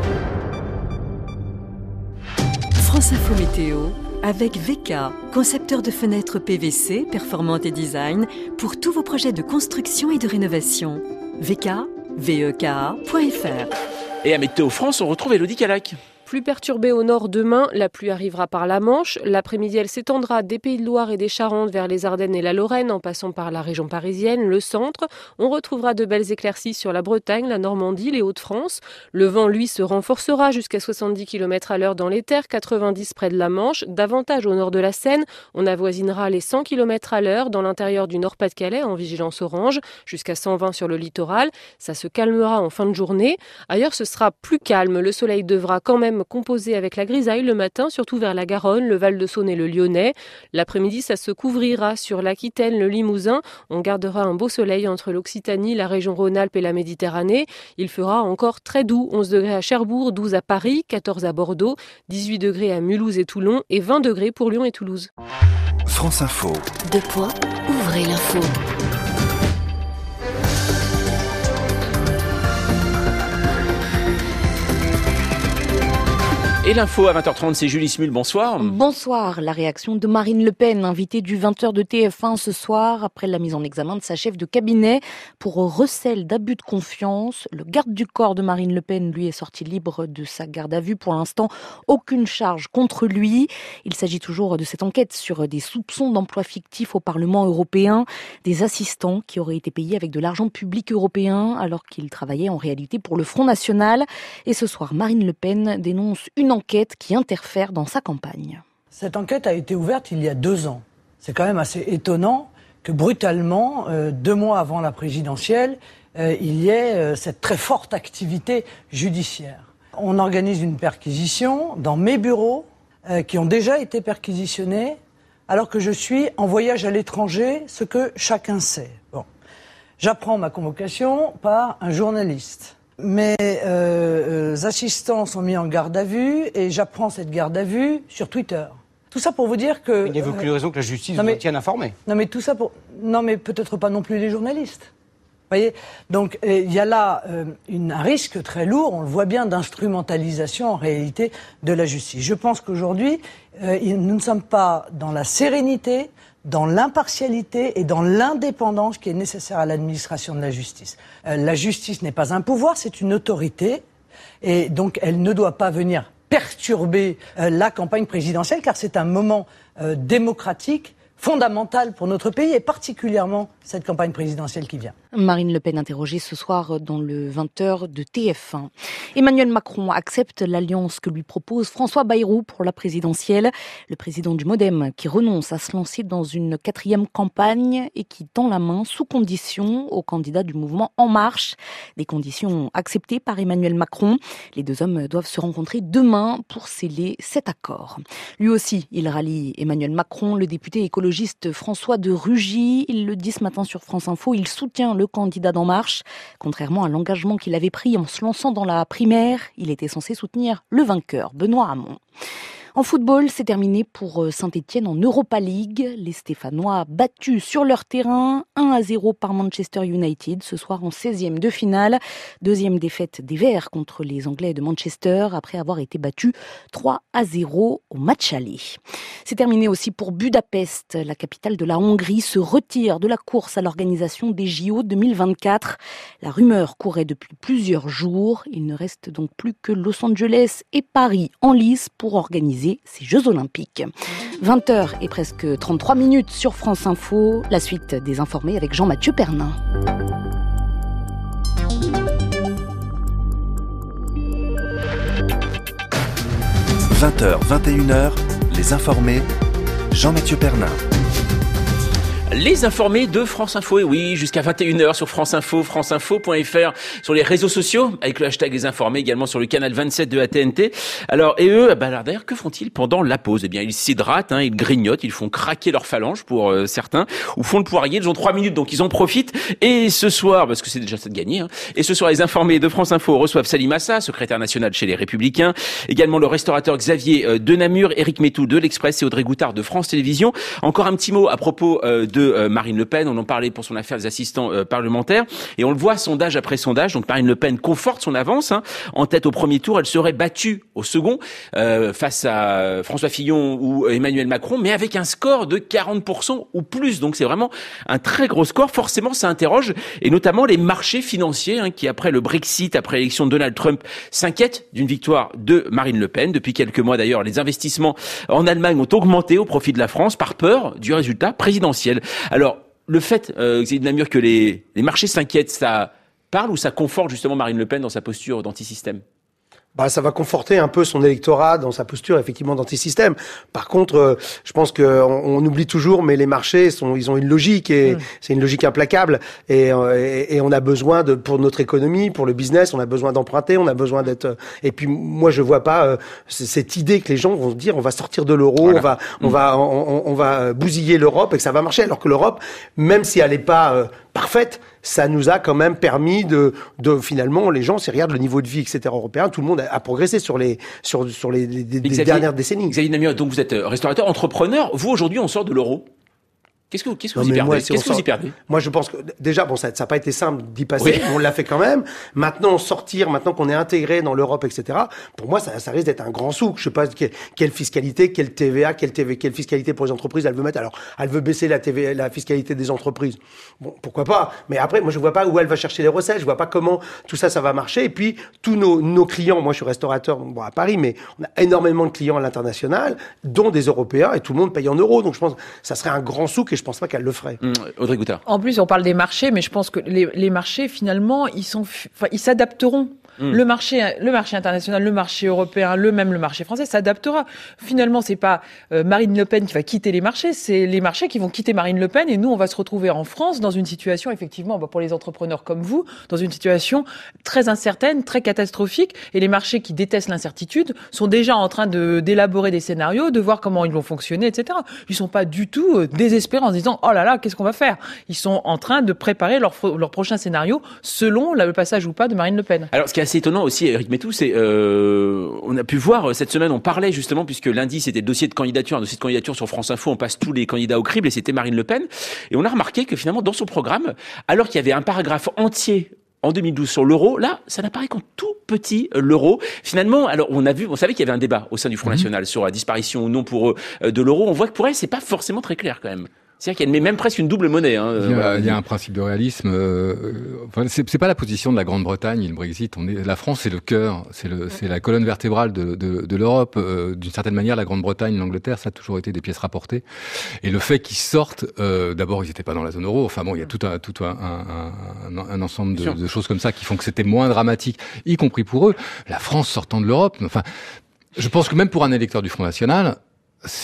France Info Météo avec V K, concepteur de fenêtres P V C, performantes et design pour tous vos projets de construction et de rénovation. V K, V E K A point F R. Et à Météo France, on retrouve Élodie Calac. Plus perturbée au nord demain, la pluie arrivera par la Manche. L'après-midi, elle s'étendra des Pays de Loire et des Charentes vers les Ardennes et la Lorraine, en passant par la région parisienne, le centre. On retrouvera de belles éclaircies sur la Bretagne, la Normandie, les Hauts-de-France. Le vent, lui, se renforcera jusqu'à soixante-dix kilomètres à l'heure dans les terres, quatre-vingt-dix près de la Manche. Davantage au nord de la Seine, on avoisinera les cent kilomètres à l'heure dans l'intérieur du Nord-Pas-de-Calais, en vigilance orange, jusqu'à cent vingt sur le littoral. Ça se calmera en fin de journée. Ailleurs, ce sera plus calme. Le soleil devra quand même composé avec la grisaille le matin, surtout vers la Garonne, le Val-de-Saône et le Lyonnais. L'après-midi, ça se couvrira sur l'Aquitaine, le Limousin. On gardera un beau soleil entre l'Occitanie, la région Rhône-Alpes et la Méditerranée. Il fera encore très doux, onze degrés à Cherbourg, douze à Paris, quatorze à Bordeaux, dix-huit degrés à Mulhouse et Toulon et vingt degrés pour Lyon et Toulouse. France Info. Deux points, ouvrez l'info. Et l'info à vingt heures trente, c'est Julie Smul, bonsoir. Bonsoir. La réaction de Marine Le Pen, invitée du vingt heures de T F un ce soir, après la mise en examen de sa chef de cabinet pour recel d'abus de confiance. Le garde du corps de Marine Le Pen, lui, est sorti libre de sa garde à vue. Pour l'instant, aucune charge contre lui. Il s'agit toujours de cette enquête sur des soupçons d'emploi fictif au Parlement européen, des assistants qui auraient été payés avec de l'argent public européen alors qu'ils travaillaient en réalité pour le Front National. Et ce soir, Marine Le Pen dénonce une enquête qui interfère dans sa campagne. Cette enquête a été ouverte il y a deux ans. C'est quand même assez étonnant que brutalement, euh, deux mois avant la présidentielle, euh, il y ait euh, cette très forte activité judiciaire. On organise une perquisition dans mes bureaux euh, qui ont déjà été perquisitionnés alors que je suis en voyage à l'étranger, ce que chacun sait. Bon. J'apprends ma convocation par un journaliste. Mes euh, euh, assistants sont mis en garde à vue et j'apprends cette garde à vue sur Twitter. Tout ça pour vous dire que... Il n'y a aucune euh, raison que la justice mais, vous tienne informé. Non mais tout ça pour... Non mais peut-être pas non plus les journalistes. Vous voyez ? Donc il euh, y a là euh, une, un risque très lourd, on le voit bien, d'instrumentalisation en réalité de la justice. Je pense qu'aujourd'hui, euh, nous ne sommes pas dans la sérénité, dans l'impartialité et dans l'indépendance qui est nécessaire à l'administration de la justice. Euh, la justice n'est pas un pouvoir, c'est une autorité, et donc elle ne doit pas venir perturber euh, la campagne présidentielle, car c'est un moment euh, démocratique fondamental pour notre pays, et particulièrement cette campagne présidentielle qui vient. Marine Le Pen interrogée ce soir dans le vingt heures de T F un. Emmanuel Macron accepte l'alliance que lui propose François Bayrou pour la présidentielle. Le président du Modem qui renonce à se lancer dans une quatrième campagne et qui tend la main sous condition au candidat du mouvement En Marche. Des conditions acceptées par Emmanuel Macron. Les deux hommes doivent se rencontrer demain pour sceller cet accord. Lui aussi, il rallie Emmanuel Macron. Le député écologiste l'écologiste François de Rugy. Il le dit ce matin sur France Info, il soutient le candidat d'En Marche. Contrairement à l'engagement qu'il avait pris en se lançant dans la primaire, il était censé soutenir le vainqueur, Benoît Hamon. En football, c'est terminé pour Saint-Etienne en Europa League. Les Stéphanois battus sur leur terrain, un à zéro par Manchester United, ce soir en seizième de finale. Deuxième défaite des Verts contre les Anglais de Manchester, après avoir été battus trois à zéro au match aller. C'est terminé aussi pour Budapest. La capitale de la Hongrie se retire de la course à l'organisation des J O deux mille vingt-quatre. La rumeur courait depuis plusieurs jours. Il ne reste donc plus que Los Angeles et Paris en lice pour organiser ces Jeux Olympiques. vingt heures et presque trente-trois minutes sur France Info. La suite des informés avec Jean-Mathieu Pernin. vingt heures, vingt et une heures, les informés, Jean-Mathieu Pernin. Les informés de France Info, et oui, jusqu'à vingt et une heures sur France Info, franceinfo point f r, sur les réseaux sociaux, avec le hashtag Les Informés, également sur le canal vingt-sept de A T N T. Alors, et eux, bah, alors, d'ailleurs, que font-ils pendant la pause? Eh bien, ils s'hydratent, hein, ils grignotent, ils font craquer leurs phalanges pour euh, certains, ou font le poirier, ils ont trois minutes, donc ils en profitent. Et ce soir, parce que c'est déjà ça de gagner, hein, et ce soir, les Informés de France Info reçoivent Salim Assa, secrétaire national chez les Républicains, également le restaurateur Xavier euh, de Namur, Éric Métou de l'Express et Audrey Goutard de France Télévisions. Encore un petit mot à propos euh, de euh, Marine Le Pen, on en parlait pour son affaire des assistants euh, parlementaires, et on le voit sondage après sondage, donc Marine Le Pen conforte son avance, hein, en tête au premier tour, elle serait battue au second, euh, face à François Fillon ou Emmanuel Macron, mais avec un score de quarante pour cent ou plus, donc c'est vraiment un très gros score. Forcément ça interroge, et notamment les marchés financiers, hein, qui après le Brexit, après l'élection de Donald Trump, s'inquiètent d'une victoire de Marine Le Pen. Depuis quelques mois d'ailleurs, les investissements en Allemagne ont augmenté au profit de la France, par peur du résultat présidentiel. Alors, le fait, euh, Xavier de Namur, que les, les marchés s'inquiètent, ça parle ou ça conforte justement Marine Le Pen dans sa posture d'antisystème? Bah, ça va conforter un peu son électorat dans sa posture effectivement d'antisystème. Par contre, euh, je pense que on, on oublie toujours, mais les marchés sont, ils ont une logique et mmh. c'est une logique implacable. Et, euh, et, et on a besoin de, pour notre économie, pour le business, on a besoin d'emprunter, on a besoin d'être. Et puis moi, je vois pas euh, cette idée que les gens vont se dire, on va sortir de l'euro, voilà. on va, mmh. on va, on, on va bousiller l'Europe et que ça va marcher. Alors que l'Europe, même si elle n'est pas euh, parfaite, ça nous a quand même permis de, de finalement, les gens, c'est regarde le niveau de vie, et cetera européen, tout le monde a, a progressé sur les, sur, sur les, les, les Xavier, dernières décennies. Xavier Namur, donc vous êtes restaurateur, entrepreneur. Vous, aujourd'hui, on sort de l'euro. Qu'est-ce que, qu'est-ce que non, vous y perdez? Moi, si qu'est-ce que vous y perdez? Moi, je pense que, déjà, bon, ça n'a pas été simple d'y passer, oui. on l'a fait quand même. Maintenant, sortir, maintenant qu'on est intégré dans l'Europe, et cetera, pour moi, ça, ça risque d'être un grand souk. Je sais pas quelle, quelle fiscalité, quelle T V A, quelle, T V, quelle fiscalité pour les entreprises elle veut mettre. Alors, elle veut baisser la T V A, la fiscalité des entreprises. Bon, pourquoi pas? Mais après, moi, je vois pas où elle va chercher les recettes, je vois pas comment tout ça, ça va marcher. Et puis, tous nos, nos clients, moi, je suis restaurateur, bon, à Paris, mais on a énormément de clients à l'international, dont des Européens, et tout le monde paye en euros. Donc, je pense que ça serait un grand souk et je pense pas qu'elle le ferait. Mmh, Audrey Goutard. En plus, on parle des marchés, mais je pense que les, les marchés, finalement, ils sont, enfin, ils s'adapteront. Mmh. Le marché, le marché international, le marché européen, le même le marché français s'adaptera. Finalement, c'est pas euh, Marine Le Pen qui va quitter les marchés, c'est les marchés qui vont quitter Marine Le Pen, et nous, on va se retrouver en France dans une situation, effectivement, bah, pour les entrepreneurs comme vous, dans une situation très incertaine, très catastrophique. Et les marchés qui détestent l'incertitude sont déjà en train de d'élaborer des scénarios, de voir comment ils vont fonctionner, et cetera. Ils sont pas du tout euh, désespérés en se disant oh là là, qu'est-ce qu'on va faire? Ils sont en train de préparer leur leur prochain scénario selon le passage ou pas de Marine Le Pen. Alors, ce qui est assez étonnant aussi, Éric Métou, c'est euh, on a pu voir cette semaine, on parlait justement, puisque lundi c'était le dossier de candidature, un dossier de candidature sur France Info, on passe tous les candidats au crible, et c'était Marine Le Pen, et on a remarqué que finalement dans son programme, alors qu'il y avait un paragraphe entier en deux mille douze sur l'euro, là, ça n'apparaît qu'en tout petit l'euro. Finalement, alors on a vu, on savait qu'il y avait un débat au sein du Front mmh. National sur la disparition ou non pour eux de l'euro. On voit que pour elle, c'est pas forcément très clair quand même. C'est-à-dire qu'elle met même presque une double monnaie. Hein, il, y a, il y a un principe de réalisme. Euh, enfin, c'est, c'est pas la position de la Grande-Bretagne et le Brexit. On est, la France, c'est le cœur, c'est, le, c'est la colonne vertébrale de, de, de l'Europe. Euh, d'une certaine manière, la Grande-Bretagne, l'Angleterre, ça a toujours été des pièces rapportées. Et le fait qu'ils sortent, euh, d'abord, ils n'étaient pas dans la zone euro. Enfin bon, il y a tout un, tout un, un, un, un ensemble de, de choses comme ça qui font que c'était moins dramatique, y compris pour eux. La France sortant de l'Europe. Enfin, je pense que même pour un électeur du Front National, c'est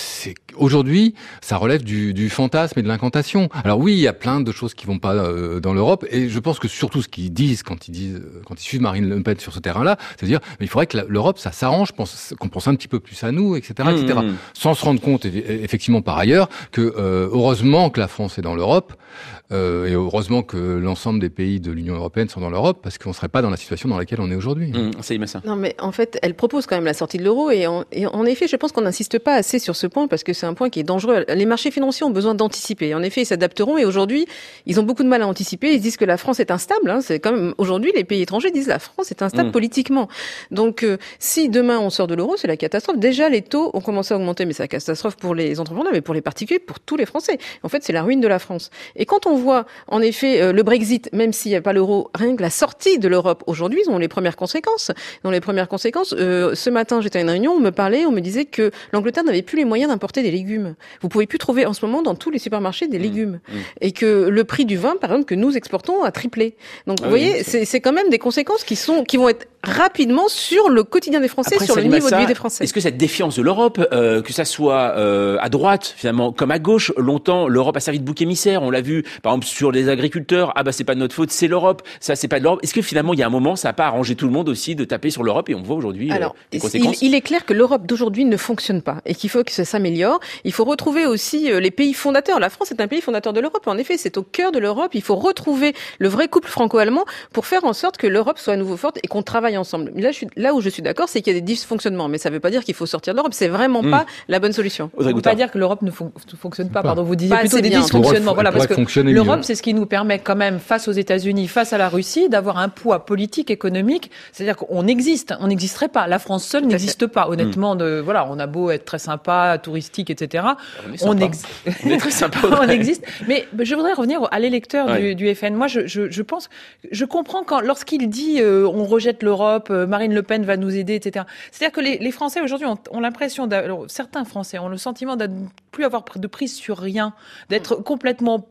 aujourd'hui, ça relève du, du fantasme et de l'incantation. Alors oui, il y a plein de choses qui vont pas euh, dans l'Europe, et je pense que surtout ce qu'ils disent quand ils disent, quand ils suivent Marine Le Pen sur ce terrain-là, c'est à dire, mais il faudrait que la, l'Europe, ça s'arrange, pense, qu'on pense un petit peu plus à nous, et cetera, mmh. et cetera. Sans se rendre compte, effectivement, par ailleurs, que euh, heureusement que la France est dans l'Europe, euh, et heureusement que l'ensemble des pays de l'Union européenne sont dans l'Europe, parce qu'on serait pas dans la situation dans laquelle on est aujourd'hui. Mmh, c'est Massa. Non, mais en fait, elle propose quand même la sortie de l'euro, et en, et en effet, je pense qu'on n'insiste pas assez sur ce point, parce que c'est un point qui est dangereux. Les marchés financiers ont besoin d'anticiper. En effet, ils s'adapteront, et aujourd'hui, ils ont beaucoup de mal à anticiper. Ils disent que la France est instable. Hein. C'est quand même aujourd'hui, les pays étrangers disent que la France est instable mmh. politiquement. Donc, euh, si demain on sort de l'euro, c'est la catastrophe. Déjà, les taux ont commencé à augmenter, mais c'est la catastrophe pour les entrepreneurs, mais pour les particuliers, pour tous les Français. En fait, c'est la ruine de la France. Et quand on voit, en effet, euh, le Brexit, même s'il n'y a pas l'euro, rien que la sortie de l'Europe aujourd'hui, ils ont les premières conséquences. Dans les premières conséquences, euh, ce matin, j'étais à une réunion, on me parlait, on me disait que l'Angleterre n'avait plus les moyens d'importer des légumes. Vous pouvez plus trouver en ce moment dans tous les supermarchés des légumes. Mmh. Mmh. Et que le prix du vin, par exemple, que nous exportons a triplé. Donc, ah vous oui, voyez, c'est... c'est quand même des conséquences qui sont, qui vont être rapidement sur le quotidien des Français, Après, sur le niveau de vie des Français. Est-ce que cette défiance de l'Europe, euh, que ça soit euh, à droite finalement comme à gauche, longtemps l'Europe a servi de bouc émissaire. On l'a vu par exemple sur les agriculteurs. Ah bah c'est pas de notre faute, c'est l'Europe. Ça c'est pas de l'Europe. Est-ce que finalement il y a un moment ça a pas arrangé tout le monde aussi de taper sur l'Europe et on voit aujourd'hui Alors, euh, les conséquences. Il, il est clair que l'Europe d'aujourd'hui ne fonctionne pas et qu'il faut que ça s'améliore. Il faut retrouver aussi les pays fondateurs. La France est un pays fondateur de l'Europe. En effet, c'est au cœur de l'Europe. Il faut retrouver le vrai couple franco-allemand pour faire en sorte que l'Europe soit à nouveau forte et qu'on travaille ensemble. Là, je suis Là où je suis d'accord, c'est qu'il y a des dysfonctionnements, mais ça ne veut pas dire qu'il faut sortir de l'Europe. C'est vraiment mmh. pas la bonne solution. On ne peut pas dire que l'Europe ne fon- fonctionne pas. Pardon, vous disiez pas plutôt des bien. dysfonctionnements. Voilà, parce que l'Europe, mieux. c'est ce qui nous permet quand même, face aux États-Unis, face à la Russie, d'avoir un poids politique, économique. C'est-à-dire qu'on existe. On n'existerait pas. La France seule n'existe pas. Honnêtement, mmh. de voilà, on a beau être très sympa, touristique, et cetera. On est, sympa. on, ex... on est très sympa. on existe. Mais je voudrais revenir à l'électeur ouais. du, du F N. Moi, je, je, je pense, je comprends quand, lorsqu'il dit, euh, on rejette l'Europe, euh, Marine Le Pen va nous aider, et cetera. C'est-à-dire que les, les Français aujourd'hui ont, ont l'impression, alors, certains Français ont le sentiment de ne plus avoir de prise sur rien, d'être complètement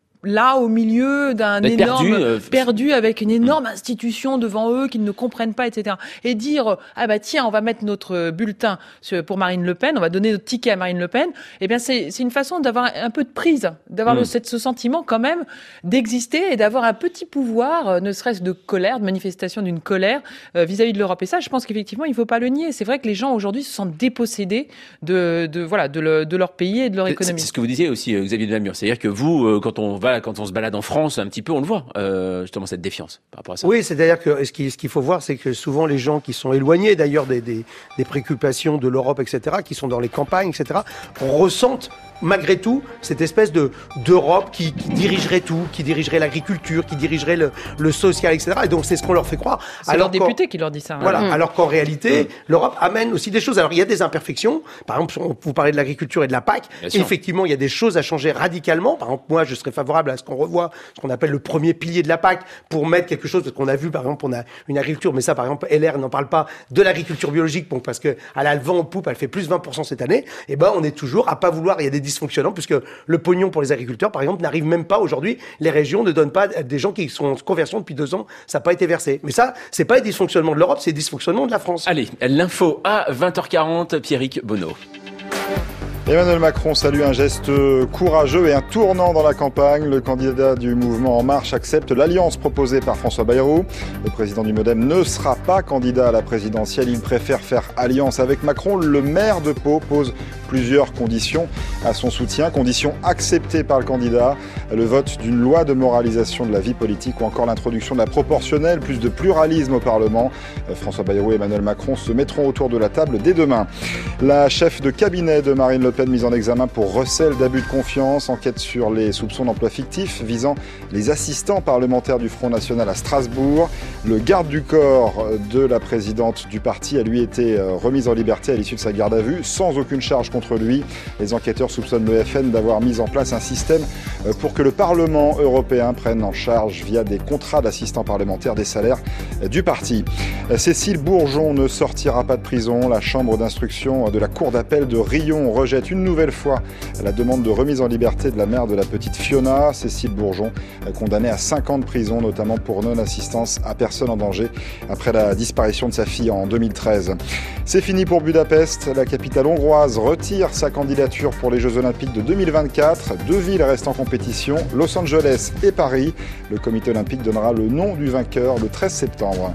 là au milieu d'un D'être énorme perdu, euh... perdu avec une énorme institution devant eux qu'ils ne comprennent pas, et cetera. Et dire ah bah tiens on va mettre notre bulletin pour Marine Le Pen, on va donner notre ticket à Marine Le Pen. Eh bien c'est c'est une façon d'avoir un peu de prise, d'avoir mmh. le, cette, ce sentiment quand même d'exister et d'avoir un petit pouvoir, euh, ne serait-ce de colère, de manifestation d'une colère euh, vis-à-vis de l'Europe. Et ça, je pense qu'effectivement il faut pas le nier. C'est vrai que les gens aujourd'hui se sentent dépossédés de de voilà de, le, de leur pays et de leur économie. C'est, c'est ce que vous disiez aussi, Xavier Delamure. C'est-à-dire que vous, euh, quand on va quand on se balade en France, un petit peu, on le voit, euh, justement, cette défiance par rapport à ça. Oui, c'est-à-dire que ce, qui, ce qu'il faut voir, c'est que souvent les gens qui sont éloignés, d'ailleurs, des, des, des préoccupations de l'Europe, et cetera, qui sont dans les campagnes, et cetera, ressentent malgré tout cette espèce de d'Europe qui, qui dirigerait tout, qui dirigerait l'agriculture, qui dirigerait le, le social, et cetera. Et donc c'est ce qu'on leur fait croire. C'est alors leur député qui leur dit ça. Hein. Voilà. Mmh. Alors qu'en réalité, mmh. l'Europe amène aussi des choses. Alors il y a des imperfections. Par exemple, vous parlez de l'agriculture et de la P A C. Et effectivement, il y a des choses à changer radicalement. Par exemple, moi, je serais favorable à ce qu'on revoie ce qu'on appelle le premier pilier de la P A C pour mettre quelque chose. Parce qu'on a vu, par exemple, on a une agriculture, mais ça, par exemple, L R n'en parle pas de l'agriculture biologique, bon, parce que elle a le vent en poupe, elle fait plus vingt pour cent cette année. Et ben, on est toujours à pas vouloir. Il y a des dysfonctionnements puisque le pognon pour les agriculteurs, par exemple, n'arrive même pas aujourd'hui. Les régions ne donnent pas des gens qui sont en conversion depuis deux ans. Ça n'a pas été versé. Mais ça, c'est pas les dysfonctionnements de l'Europe, c'est les dysfonctionnements de la France. Allez, l'info à vingt heures quarante, Pierrick Bonneau. Emmanuel Macron salue un geste courageux et un tournant dans la campagne. Le candidat du mouvement En Marche accepte l'alliance proposée par François Bayrou. Le président du Modem ne sera pas candidat à la présidentielle. Il préfère faire alliance avec Macron. Le maire de Pau pose plusieurs conditions à son soutien. Conditions acceptées par le candidat. Le vote d'une loi de moralisation de la vie politique ou encore l'introduction de la proportionnelle, plus de pluralisme au Parlement. François Bayrou et Emmanuel Macron se mettront autour de la table dès demain. La chef de cabinet de Marine Le Pen mise en examen pour recel d'abus de confiance, enquête sur les soupçons d'emploi fictif visant les assistants parlementaires du Front National à Strasbourg. Le garde du corps de la présidente du parti a lui été remis en liberté à l'issue de sa garde à vue, sans aucune charge contre lui. Les enquêteurs soupçonnent le F N d'avoir mis en place un système pour que le Parlement européen prenne en charge via des contrats d'assistants parlementaires des salaires du parti. Cécile Bourgeon ne sortira pas de prison. La chambre d'instruction de la cour d'appel de Riom rejette une nouvelle fois la demande de remise en liberté de la mère de la petite Fiona, Cécile Bourgeon, condamnée à cinq ans de prison, notamment pour non-assistance à personne en danger, après la disparition de sa fille en deux mille treize. C'est fini pour Budapest. La capitale hongroise retire sa candidature pour les Jeux Olympiques de deux mille vingt-quatre. Deux villes restent en compétition, Los Angeles et Paris. Le comité olympique donnera le nom du vainqueur le treize septembre.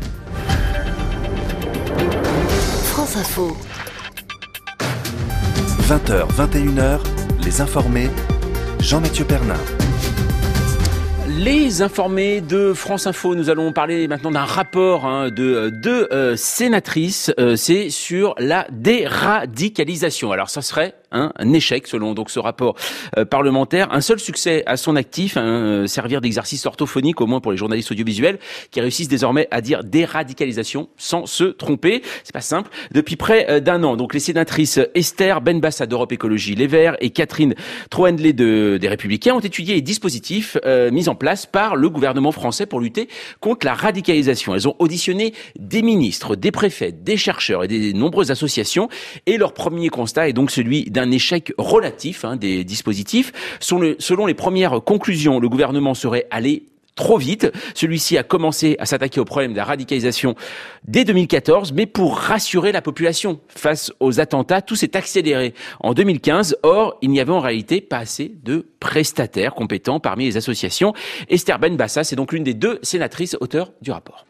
France Info. vingt heures, vingt et une heures, les informés, Jean-Mathieu Pernin. Les informés de France Info, nous allons parler maintenant d'un rapport hein, de deux euh, sénatrices, euh, c'est sur la déradicalisation. Alors ça serait hein, un échec selon donc ce rapport euh, parlementaire, un seul succès à son actif, hein, euh, servir d'exercice orthophonique au moins pour les journalistes audiovisuels qui réussissent désormais à dire déradicalisation sans se tromper. C'est pas simple. Depuis près euh, d'un an, donc les sénatrices Esther Benbassa d'Europe Écologie Les Verts et Catherine Troendlé de des Républicains ont étudié les dispositifs euh, mis en place par le gouvernement français pour lutter contre la radicalisation. Elles ont auditionné des ministres, des préfets, des chercheurs et des nombreuses associations et leur premier constat est donc celui d'un échec relatif hein, des dispositifs. Selon les premières conclusions, le gouvernement serait allé trop vite. Celui-ci a commencé à s'attaquer au problème de la radicalisation dès deux mille quatorze, mais pour rassurer la population face aux attentats, tout s'est accéléré en deux mille quinze. Or, il n'y avait en réalité pas assez de prestataires compétents parmi les associations. Esther Benbassa, c'est donc l'une des deux sénatrices auteurs du rapport.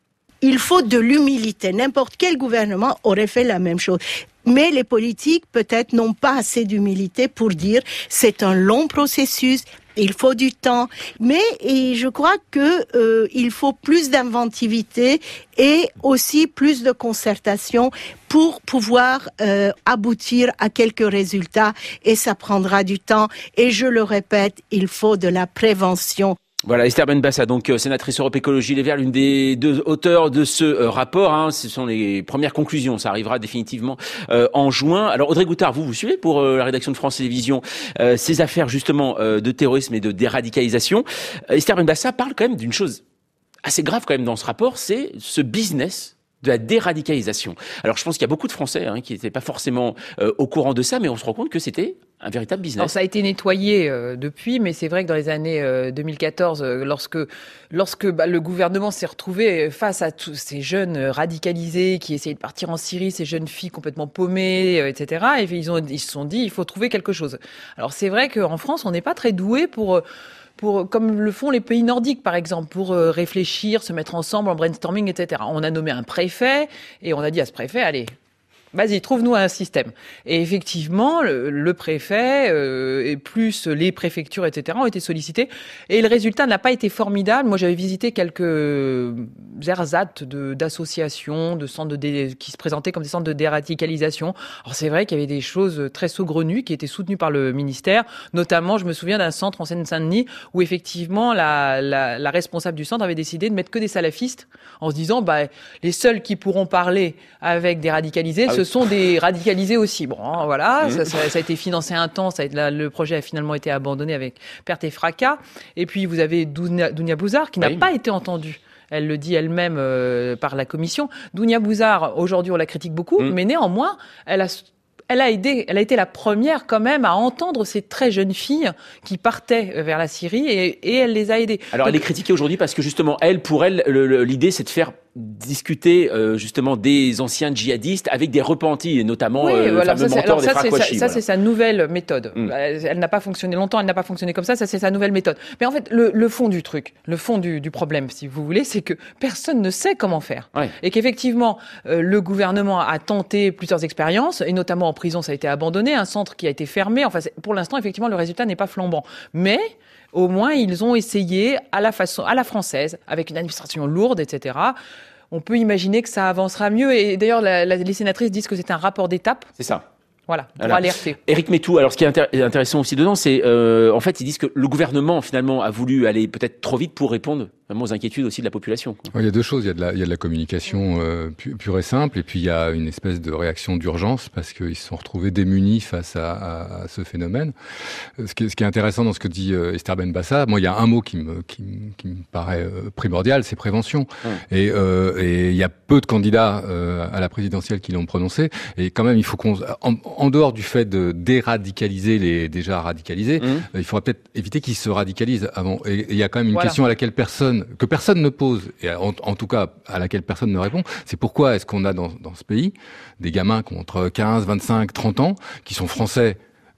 Il faut de l'humilité. N'importe quel gouvernement aurait fait la même chose. Mais les politiques, peut-être, n'ont pas assez d'humilité pour dire c'est un long processus, il faut du temps. Mais et je crois que euh, il faut plus d'inventivité et aussi plus de concertation pour pouvoir euh, aboutir à quelques résultats. Et ça prendra du temps. Et je le répète, il faut de la prévention. Voilà, Esther Benbassa, donc euh, sénatrice Europe Écologie Les Verts, l'une des deux auteurs de ce euh, rapport. Hein, ce sont les premières conclusions. Ça arrivera définitivement euh, en juin. Alors Audrey Goutard, vous vous suivez pour euh, la rédaction de France Télévisions euh, ces affaires justement euh, de terrorisme et de déradicalisation. Euh, Esther Benbassa parle quand même d'une chose assez grave quand même dans ce rapport, c'est ce business de la déradicalisation. Alors je pense qu'il y a beaucoup de Français hein, qui n'étaient pas forcément euh, au courant de ça, mais on se rend compte que c'était un véritable business. Alors ça a été nettoyé euh, depuis, mais c'est vrai que dans les années euh, deux mille quatorze, euh, lorsque lorsque bah, le gouvernement s'est retrouvé face à tous ces jeunes radicalisés qui essayaient de partir en Syrie, ces jeunes filles complètement paumées, euh, et cetera, et ils ont ils se sont dit il faut trouver quelque chose. Alors c'est vrai qu'en France on n'est pas très doué pour pour, comme le font les pays nordiques, par exemple, pour euh, réfléchir, se mettre ensemble en brainstorming, et cetera. On a nommé un préfet et on a dit à ce préfet, allez, vas-y, trouve-nous un système. Et effectivement, le, le préfet euh, et plus les préfectures, et cetera, ont été sollicités. Et le résultat n'a pas été formidable. Moi, j'avais visité quelques ersatz de, d'associations, de centres de dé, qui se présentaient comme des centres de déradicalisation. Alors, c'est vrai qu'il y avait des choses très saugrenues qui étaient soutenues par le ministère. Notamment, je me souviens d'un centre en Seine-Saint-Denis où, effectivement, la, la, la responsable du centre avait décidé de mettre que des salafistes en se disant, bah, les seuls qui pourront parler avec des radicalisés, ah, ce sont des radicalisés aussi. Bon, hein, voilà, mmh. ça, ça, ça a été financé un temps, ça a été, là, le projet a finalement été abandonné avec perte et fracas. Et puis vous avez Dounia, Dounia Bouzar qui oui. n'a pas été entendue. Elle le dit elle-même euh, par la commission. Dounia Bouzar, aujourd'hui on la critique beaucoup, mmh. mais néanmoins, elle a Elle a aidé, elle a été la première quand même à entendre ces très jeunes filles qui partaient vers la Syrie et, et elle les a aidées. Alors Donc, elle est critiquée aujourd'hui parce que justement, elle, pour elle, le, le, l'idée c'est de faire discuter euh, justement des anciens djihadistes avec des repentis, et notamment oui, euh, voilà, le fameux ça, mentor des frères Kouachi. Ça, ça voilà. c'est sa nouvelle méthode. Mm. Elle, elle n'a pas fonctionné longtemps, elle n'a pas fonctionné comme ça, ça c'est sa nouvelle méthode. Mais en fait, le, le fond du truc, le fond du, du problème, si vous voulez, c'est que personne ne sait comment faire. Ouais. Et qu'effectivement, euh, le gouvernement a tenté plusieurs expériences, et notamment en prison, ça a été abandonné, un centre qui a été fermé. Enfin, pour l'instant, effectivement, le résultat n'est pas flambant. Mais au moins, ils ont essayé à la façon, à la française, avec une administration lourde, et cetera. On peut imaginer que ça avancera mieux. Et d'ailleurs, la, la, les sénatrices disent que c'est un rapport d'étape. C'est ça. Voilà, pour alors, alerter. Éric Mettou, alors ce qui est intér- intéressant aussi dedans, c'est euh, en fait, ils disent que le gouvernement finalement a voulu aller peut-être trop vite pour répondre vraiment aux inquiétudes aussi de la population. Il y a deux choses. Il y a de la, il y a de la communication euh, pure et simple, et puis il y a une espèce de réaction d'urgence parce qu'ils se sont retrouvés démunis face à, à, à ce phénomène. Ce qui, ce qui est intéressant dans ce que dit euh, Esther Benbassa, moi, il y a un mot qui me, qui, qui me paraît euh, primordial, c'est prévention. Hum. Et, euh, et il y a peu de candidats euh, à la présidentielle qui l'ont prononcé. Et quand même, il faut qu'on, en, en dehors du fait de déradicaliser les déjà radicalisés, hum. euh, il faudrait peut-être éviter qu'ils se radicalisent avant. Et il y a quand même une voilà. question à laquelle personne, que personne ne pose, et en, en tout cas à laquelle personne ne répond, c'est pourquoi est-ce qu'on a dans, dans ce pays des gamins qui ont entre quinze, vingt-cinq, trente ans, qui sont français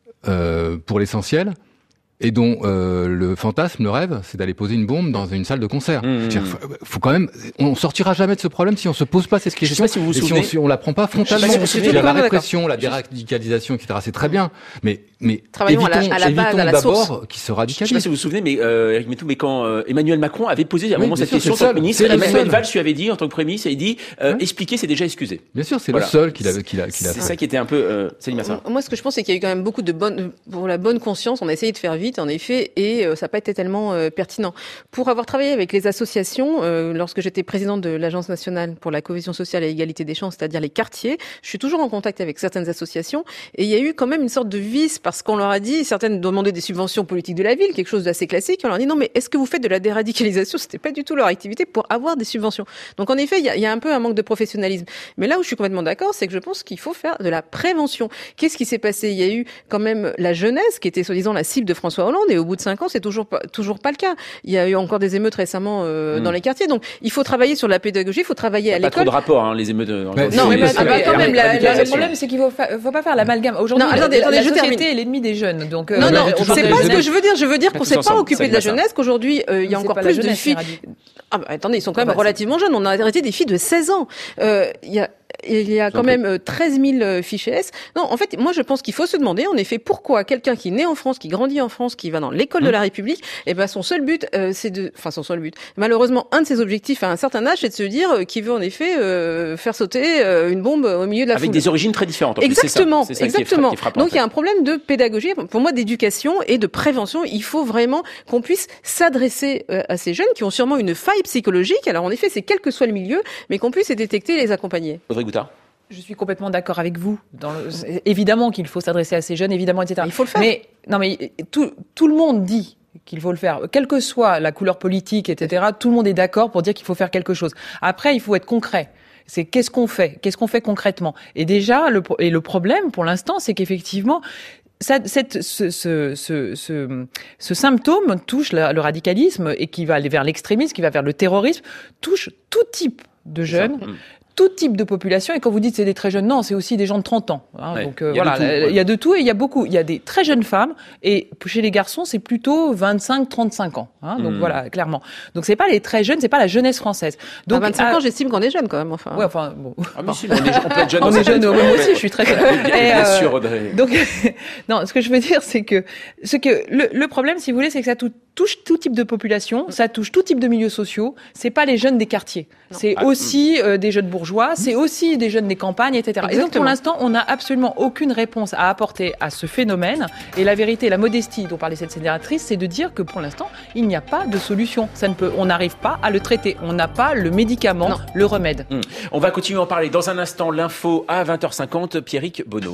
euh, pour l'essentiel, et dont euh, le fantasme, le rêve, c'est d'aller poser une bombe dans une salle de concert. Mmh. Faut, faut quand même, on sortira jamais de ce problème si on se pose pas ces questions. Je sais pas si vous vous souvenez. Et si on, si on la prend pas frontalement. Si la, la répression, la déradicalisation, et cetera, c'est très bien. Mais, mais Travaillons évitons, à la, à la base, évitons à la d'abord source. qu'ils se radicalisent. Je sais pas si vous vous souvenez, mais euh, Éric Métou, mais quand euh, Emmanuel Macron avait posé à un oui, moment cette sûr, question sur le ministre, Emmanuel Valls lui avait dit en tant que Premier ministre, il a dit euh, hein expliquer, c'est déjà excuser. Bien sûr, c'est voilà. le seul qu'il a, qu'il a, qu'il a C'est fait. ça qui était un peu. Euh, Céline Massa. Moi, ce que je pense, c'est qu'il y a eu quand même beaucoup de bonne, pour la bonne conscience. On a essayé de faire vite, en effet, et euh, ça n'a pas été tellement euh, pertinent. Pour avoir travaillé avec les associations, euh, lorsque j'étais présidente de l'Agence nationale pour la cohésion sociale et l'égalité des chances, c'est-à-dire les quartiers, je suis toujours en contact avec certaines associations, et il y a eu quand même une sorte de vice, parce qu'on leur a dit, certaines demandaient des subventions politiques de la ville, quelque chose d'assez classique, on leur a dit non, mais est-ce que vous faites de la déradicalisation? C'était pas du tout leur activité pour avoir des subventions. Donc en effet, il y a, il y a un peu un manque de professionnalisme. Mais là où je suis complètement d'accord, c'est que je pense qu'il faut faire de la prévention. Qu'est-ce qui s'est passé? Il y a eu quand même la jeunesse, qui était soi-disant la cible de François Hollande, et au bout de cinq ans, c'est toujours pas, toujours pas le cas. Il y a eu encore des émeutes récemment euh, mmh. dans les quartiers. Donc, il faut travailler sur la pédagogie, il faut travailler à l'école. Pas trop de rapport, hein, les émeutes. Dans mais, non, mais, mais, ah bah, quand même, la, la, le problème, c'est qu'il faut, fa- faut pas faire l'amalgame. Aujourd'hui, non, attendez, la, attendez, la je société termine. Est l'ennemi des jeunes. Donc, euh, non, non, c'est pas ce que je veux dire. Je veux dire qu'on s'est pas occupé de la jeunesse, qu'aujourd'hui, euh, il y a encore plus de filles. Ah, bah, attendez, ils sont quand même relativement jeunes. On a arrêté des filles de seize ans. Euh, il y a Il y a quand même treize mille fiches S. Non, en fait, moi, je pense qu'il faut se demander, en effet, pourquoi quelqu'un qui naît en France, qui grandit en France, qui va dans l'école mmh. de la République, eh ben, son seul but, euh, c'est de, enfin, son seul but. Malheureusement, un de ses objectifs à un certain âge, c'est de se dire euh, qu'il veut, en effet, euh, faire sauter euh, une bombe au milieu de la Avec foule. des origines très différentes. En exactement. Plus, c'est ça, c'est ça exactement. Qui est, qui est frappant, Donc, il y a un problème de pédagogie, pour moi, d'éducation et de prévention. Il faut vraiment qu'on puisse s'adresser euh, à ces jeunes qui ont sûrement une faille psychologique. Alors, en effet, c'est quel que soit le milieu, mais qu'on puisse les détecter et les accompagner. Audrey Goutard. Je suis complètement d'accord avec vous. Dans le... Évidemment qu'il faut s'adresser à ces jeunes, évidemment, et cetera. Il faut le faire. Mais non, mais tout, tout le monde dit qu'il faut le faire, quelle que soit la couleur politique, et cetera. Tout le monde est d'accord pour dire qu'il faut faire quelque chose. Après, il faut être concret. C'est qu'est-ce qu'on fait, qu'est-ce qu'on fait concrètement. Et déjà, le, et le problème pour l'instant, c'est qu'effectivement, Ça, cette, ce, ce, ce, ce, ce symptôme touche la, le radicalisme et qui va aller vers l'extrémisme, qui va vers le terrorisme, touche tout type de jeunes. Tout type de population, et quand vous dites c'est des très jeunes, non, c'est aussi des gens de trente ans. Hein, ouais, donc euh, il voilà, tout, ouais. il y a de tout et il y a beaucoup. Il y a des très jeunes femmes et chez les garçons c'est plutôt vingt-cinq trente-cinq ans. Hein, donc mmh. voilà, clairement. Donc c'est pas les très jeunes, c'est pas la jeunesse française. Donc à vingt-cinq ans, j'estime qu'on est jeune quand même. Enfin. Ouais, enfin bon. Ah, mais si, on, est, on peut être jeune. On est jeune, moi aussi, je suis très jeune. Bien euh, sûr, Audrey. Donc non, ce que je veux dire, c'est que ce que le, le problème, si vous voulez, c'est que ça tout, touche tout type de population, ça touche tout type de milieux sociaux. C'est pas les jeunes des quartiers, non. c'est ah, aussi euh, des jeunes bourgeois, c'est aussi des jeunes des campagnes, et cetera. Exactement. Et donc pour l'instant, on n'a absolument aucune réponse à apporter à ce phénomène. Et la vérité, la modestie dont parlait cette sénatrice, c'est de dire que pour l'instant, il n'y a pas de solution. Ça ne peut, on n'arrive pas à le traiter. On n'a pas le médicament, non. le remède. Mmh. On va continuer à en parler dans un instant. L'info à vingt heures cinquante. Pierrick Bonneau.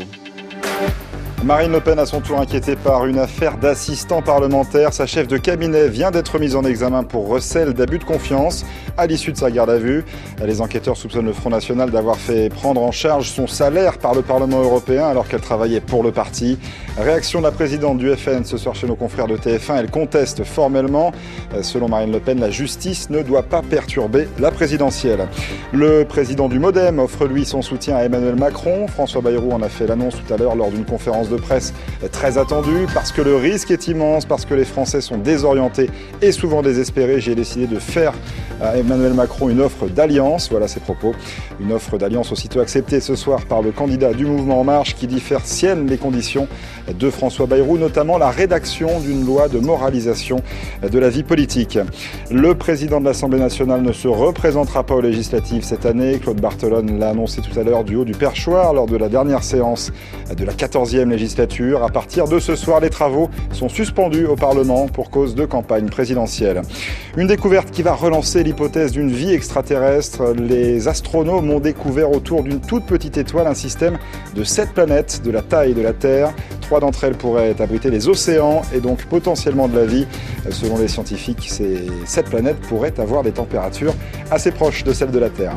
Marine Le Pen, à son tour inquiétée par une affaire d'assistant parlementaire. Sa chef de cabinet vient d'être mise en examen pour recel d'abus de confiance à l'issue de sa garde à vue. Les enquêteurs soupçonnent le Front National d'avoir fait prendre en charge son salaire par le Parlement européen alors qu'elle travaillait pour le parti. Réaction de la présidente du F N ce soir chez nos confrères de T F un. Elle conteste formellement. Selon Marine Le Pen, la justice ne doit pas perturber la présidentielle. Le président du MoDem offre lui son soutien à Emmanuel Macron. François Bayrou en a fait l'annonce tout à l'heure lors d'une conférence de presse très attendue. Parce que le risque est immense, parce que les Français sont désorientés et souvent désespérés, j'ai décidé de faire à Emmanuel Macron une offre d'alliance. Voilà ses propos. Une offre d'alliance aussitôt acceptée ce soir par le candidat du Mouvement En Marche qui dit faire sienne les conditions de François Bayrou, notamment la rédaction d'une loi de moralisation de la vie politique. Le président de l'Assemblée nationale ne se représentera pas aux législatives cette année. Claude Barthelone l'a annoncé tout à l'heure du haut du perchoir lors de la dernière séance de la quatorzième législature législature. À partir de ce soir, les travaux sont suspendus au Parlement pour cause de campagne présidentielle. Une découverte qui va relancer l'hypothèse d'une vie extraterrestre. Les astronomes ont découvert autour d'une toute petite étoile un système de sept planètes de la taille de la Terre. Trois d'entre elles pourraient abriter les océans et donc potentiellement de la vie. Selon les scientifiques, ces sept planètes pourraient avoir des températures assez proches de celles de la Terre.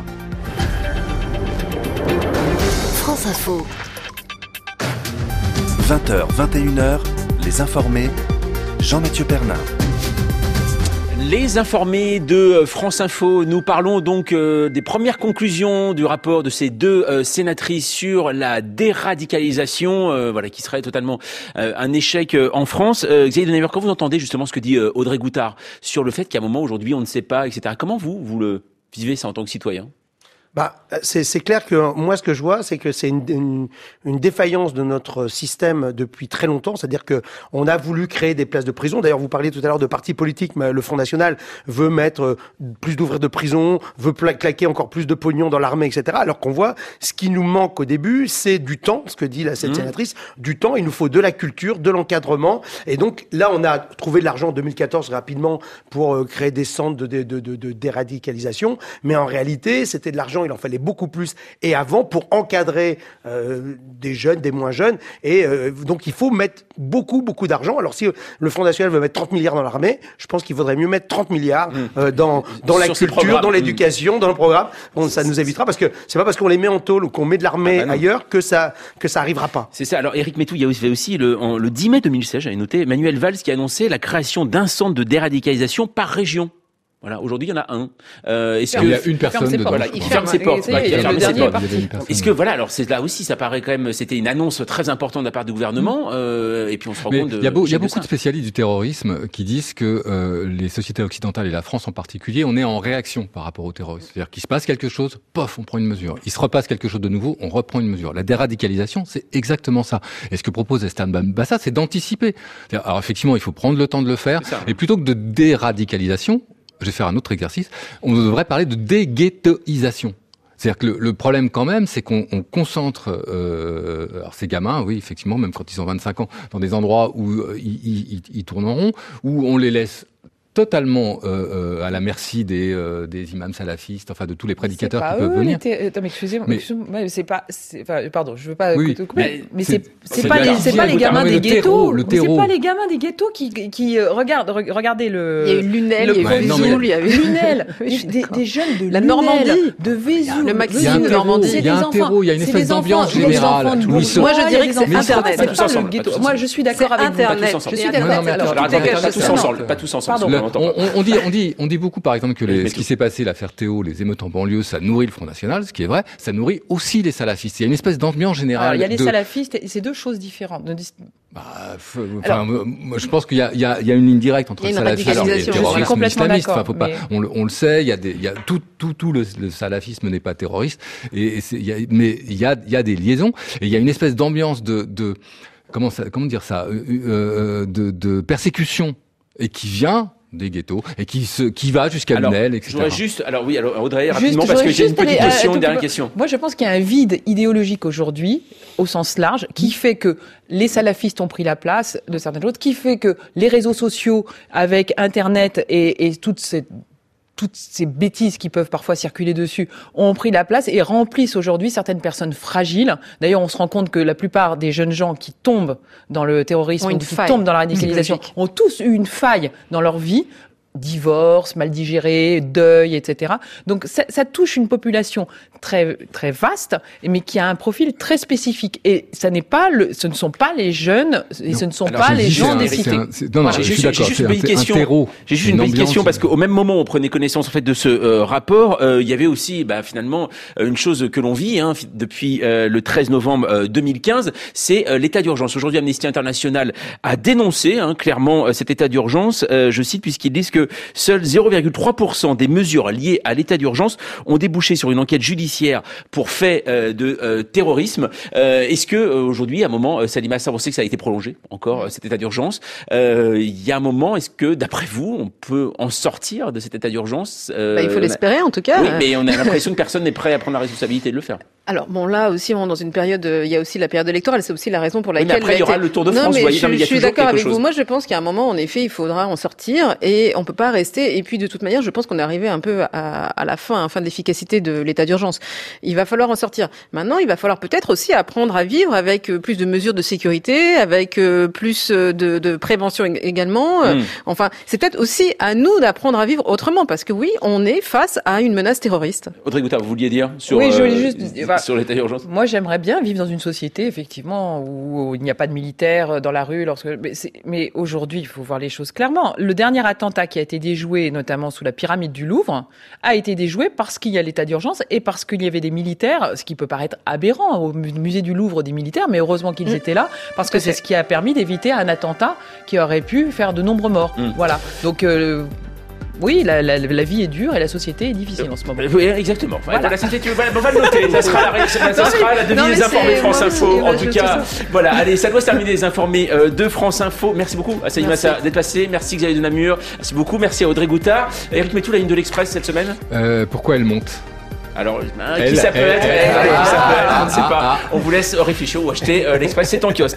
France Info. vingt heures, vingt et une heures, les informés, Jean-Mathieu Pernin. Les informés de France Info, nous parlons donc euh, des premières conclusions du rapport de ces deux euh, sénatrices sur la déradicalisation, euh, voilà, qui serait totalement euh, un échec euh, en France. Euh, Xavier Denever, quand vous entendez justement ce que dit euh, Audrey Goutard sur le fait qu'à un moment aujourd'hui on ne sait pas, et cetera. Comment vous vous le vivez ça en tant que citoyen? Bah, c'est, c'est clair que moi, ce que je vois, c'est que c'est une, une, une défaillance de notre système depuis très longtemps. C'est-à-dire que on a voulu créer des places de prison. D'ailleurs, vous parliez tout à l'heure de partis politiques, mais le Front National veut mettre plus d'ouvriers de prison, veut claquer encore plus de pognon dans l'armée, et cetera. Alors qu'on voit, ce qui nous manque au début, c'est du temps, ce que dit la cette mmh. sénatrice, du temps. Il nous faut de la culture, de l'encadrement. Et donc, là, on a trouvé de l'argent en deux mille quatorze rapidement pour créer des centres de, de, de, de, de déradicalisation. Mais en réalité, c'était de l'argent, il en fallait beaucoup plus et avant pour encadrer euh, des jeunes, des moins jeunes. Et euh, donc, il faut mettre beaucoup, beaucoup d'argent. Alors, si le Front National veut mettre trente milliards dans l'armée, je pense qu'il faudrait mieux mettre trente milliards euh, dans, dans la culture, dans l'éducation, dans le programme. Bon, ça nous évitera parce que c'est pas parce qu'on les met en tôle ou qu'on met de l'armée ah bah ailleurs que ça, que ça arrivera pas. C'est ça. Alors, Éric Métou, il y a aussi, aussi le, en, le dix mai deux mille seize, j'avais noté, Manuel Valls qui a annoncé la création d'un centre de déradicalisation par région. Voilà, aujourd'hui il y en a un. Euh, est-ce que il y a une personne dedans. Voilà, il ferme ses portes. Bah, il ferme ses portes. Est-ce que voilà, alors c'est là aussi, ça paraît quand même, c'était une annonce très importante de la part du gouvernement. Euh, et puis on se rend Mais compte. De, il y a, beau, il y a beaucoup ça. de spécialistes du terrorisme qui disent que euh, les sociétés occidentales et la France en particulier, on est en réaction par rapport au terrorisme. C'est-à-dire qu'il se passe quelque chose, pof, on prend une mesure. Il se repasse quelque chose de nouveau, on reprend une mesure. La déradicalisation, c'est exactement ça. Et ce que propose Esteban Bassa, c'est d'anticiper. C'est-à-dire, alors effectivement, il faut prendre le temps de le faire. Et plutôt que de déradicalisation, je vais faire un autre exercice, on devrait parler de déghettoisation. C'est-à-dire que le, le problème quand même, c'est qu'on on concentre euh, alors ces gamins, oui, effectivement, même quand ils ont vingt-cinq ans, dans des endroits où euh, ils, ils, ils tourneront, où on les laisse totalement euh, à la merci des, euh, des imams salafistes, enfin de tous les prédicateurs qui peuvent eux, venir. T- Attends, mais excusez-moi, mais, excusez-moi, c'est pas, c'est, enfin, pardon, je veux pas oui, couper, mais, mais c'est, c'est, c'est pas les, c'est pas les gamins des ghettos, le c'est pas les gamins des ghettos qui, qui euh, regardent, regardez le. Il y a eu Lunel, il y a eu Vesoul, il y a eu Lunel, des, des jeunes de la Normandie, de Vesoul, le maximum de Normandie. Il y a un terreau, il y a une espèce d'ambiance générale. Moi, je dirais que c'est Internet. C'est pas le ghetto. Moi, je suis d'accord avec Internet. Je suis d'accord. Pas tous ensemble, pas tous ensemble. On dit, on dit, on dit beaucoup, par exemple, que les, ce qui s'est passé, l'affaire Théo, les émeutes en banlieue, ça nourrit le Front National, ce qui est vrai, ça nourrit aussi les salafistes. Il y a une espèce d'ambiance générale. Alors, il y a les de... salafistes, et c'est deux choses différentes. Bah, enfin, moi, je pense qu'il y a, il y a, il y a une ligne directe entre le salafisme et le terrorisme islamiste. Enfin, faut pas, mais... on, on le sait, il y a des, il y a tout, tout, tout le, le salafisme n'est pas terroriste, et, et c'est, il y a, mais il y a, il y a des liaisons, et il y a une espèce d'ambiance de, de, comment ça, comment dire ça, euh, euh, de, de persécution, et qui vient des ghettos et qui se qui va jusqu'à Lunel, et cetera. Je voudrais juste, alors oui, alors Audrey, rapidement, juste, parce que j'ai une petite aller, question, une dernière question. Moi, je pense qu'il y a un vide idéologique aujourd'hui, au sens large, qui fait que les salafistes ont pris la place de certaines choses, qui fait que les réseaux sociaux, avec Internet et, et toutes ces toutes ces bêtises qui peuvent parfois circuler dessus ont pris la place et remplissent aujourd'hui certaines personnes fragiles. D'ailleurs, on se rend compte que la plupart des jeunes gens qui tombent dans le terrorisme, ou qui faille. tombent dans la radicalisation, ont tous eu une faille dans leur vie. Divorce, mal digéré, deuil, et cetera. Donc ça, ça touche une population très très vaste, mais qui a un profil très spécifique. Et ça n'est pas le, ce ne sont pas les jeunes, et non. ce ne sont Alors, pas les gens des cités. Non, non, j'ai juste, j'ai juste une petite question. J'ai juste une petite question parce qu'au même moment où on prenait connaissance en fait de ce euh, rapport, euh, il y avait aussi, bah, finalement, euh, une chose que l'on vit hein, depuis euh, le treize novembre euh, deux mille quinze, c'est euh, l'état d'urgence. Aujourd'hui, Amnesty International a dénoncé hein, clairement euh, cet état d'urgence. Euh, je cite puisqu'ils disent que seuls zéro virgule trois pour cent des mesures liées à l'état d'urgence ont débouché sur une enquête judiciaire pour fait euh, de euh, terrorisme. Euh, est-ce que euh, aujourd'hui, à un moment, euh, Salima Assar, on sait que ça a été prolongé encore euh, cet état d'urgence. Euh, il y a un moment, est-ce que d'après vous, on peut en sortir de cet état d'urgence euh, bah, il faut l'espérer en tout cas. Oui, mais on a l'impression que personne n'est prêt à prendre la responsabilité de le faire. Alors bon, là aussi, on est dans une période, il y a aussi la période électorale, c'est aussi la raison pour laquelle... Oui, mais après, il y aura été... le Tour de non, France, mais vous voyez, je, non, mais il y a je suis toujours d'accord quelque avec chose. vous. Moi, je pense qu'à un moment, en effet, il faudra en sortir et on peut pas rester. Et puis, de toute manière, je pense qu'on est arrivé un peu à, à la fin, à fin de l'efficacité de l'état d'urgence. Il va falloir en sortir. Maintenant, il va falloir peut-être aussi apprendre à vivre avec plus de mesures de sécurité, avec plus de, de prévention également. Mmh. Enfin, c'est peut-être aussi à nous d'apprendre à vivre autrement, parce que oui, on est face à une menace terroriste. Audrey Goutard, vous vouliez dire sur, oui, je voulais euh, juste, bah, sur l'état d'urgence? Moi, j'aimerais bien vivre dans une société, effectivement, où il n'y a pas de militaires dans la rue. Lorsque, mais, c'est, mais aujourd'hui, il faut voir les choses clairement. Le dernier attentat qui a été déjoué, notamment sous la pyramide du Louvre, a été déjoué parce qu'il y a l'état d'urgence et parce qu'il y avait des militaires, ce qui peut paraître aberrant au musée du Louvre des militaires, mais heureusement qu'ils mmh. étaient là, parce que c'est ce qui a permis d'éviter un attentat qui aurait pu faire de nombreux morts. Mmh. Voilà. Donc, euh, oui, la, la, la vie est dure et la société est difficile en ce moment. Oui, exactement. Voilà. Voilà, c'était, voilà, on va le noter. Ça sera la, ça, ça sera la devise des informés de France Info. En tout cas, voilà. Allez, ça doit se terminer les informés euh, de France Info. Merci beaucoup à Saïd Massa d'être passé. Merci Xavier de Namur. Merci beaucoup. Merci à Audrey Goutard. Éric Métou, la ligne de l'Express cette semaine. Euh, pourquoi elle monte? Alors, hein, qui ça peut être? On ne sait pas. On vous laisse réfléchir ou acheter euh, l'Express. C'est en kiosque.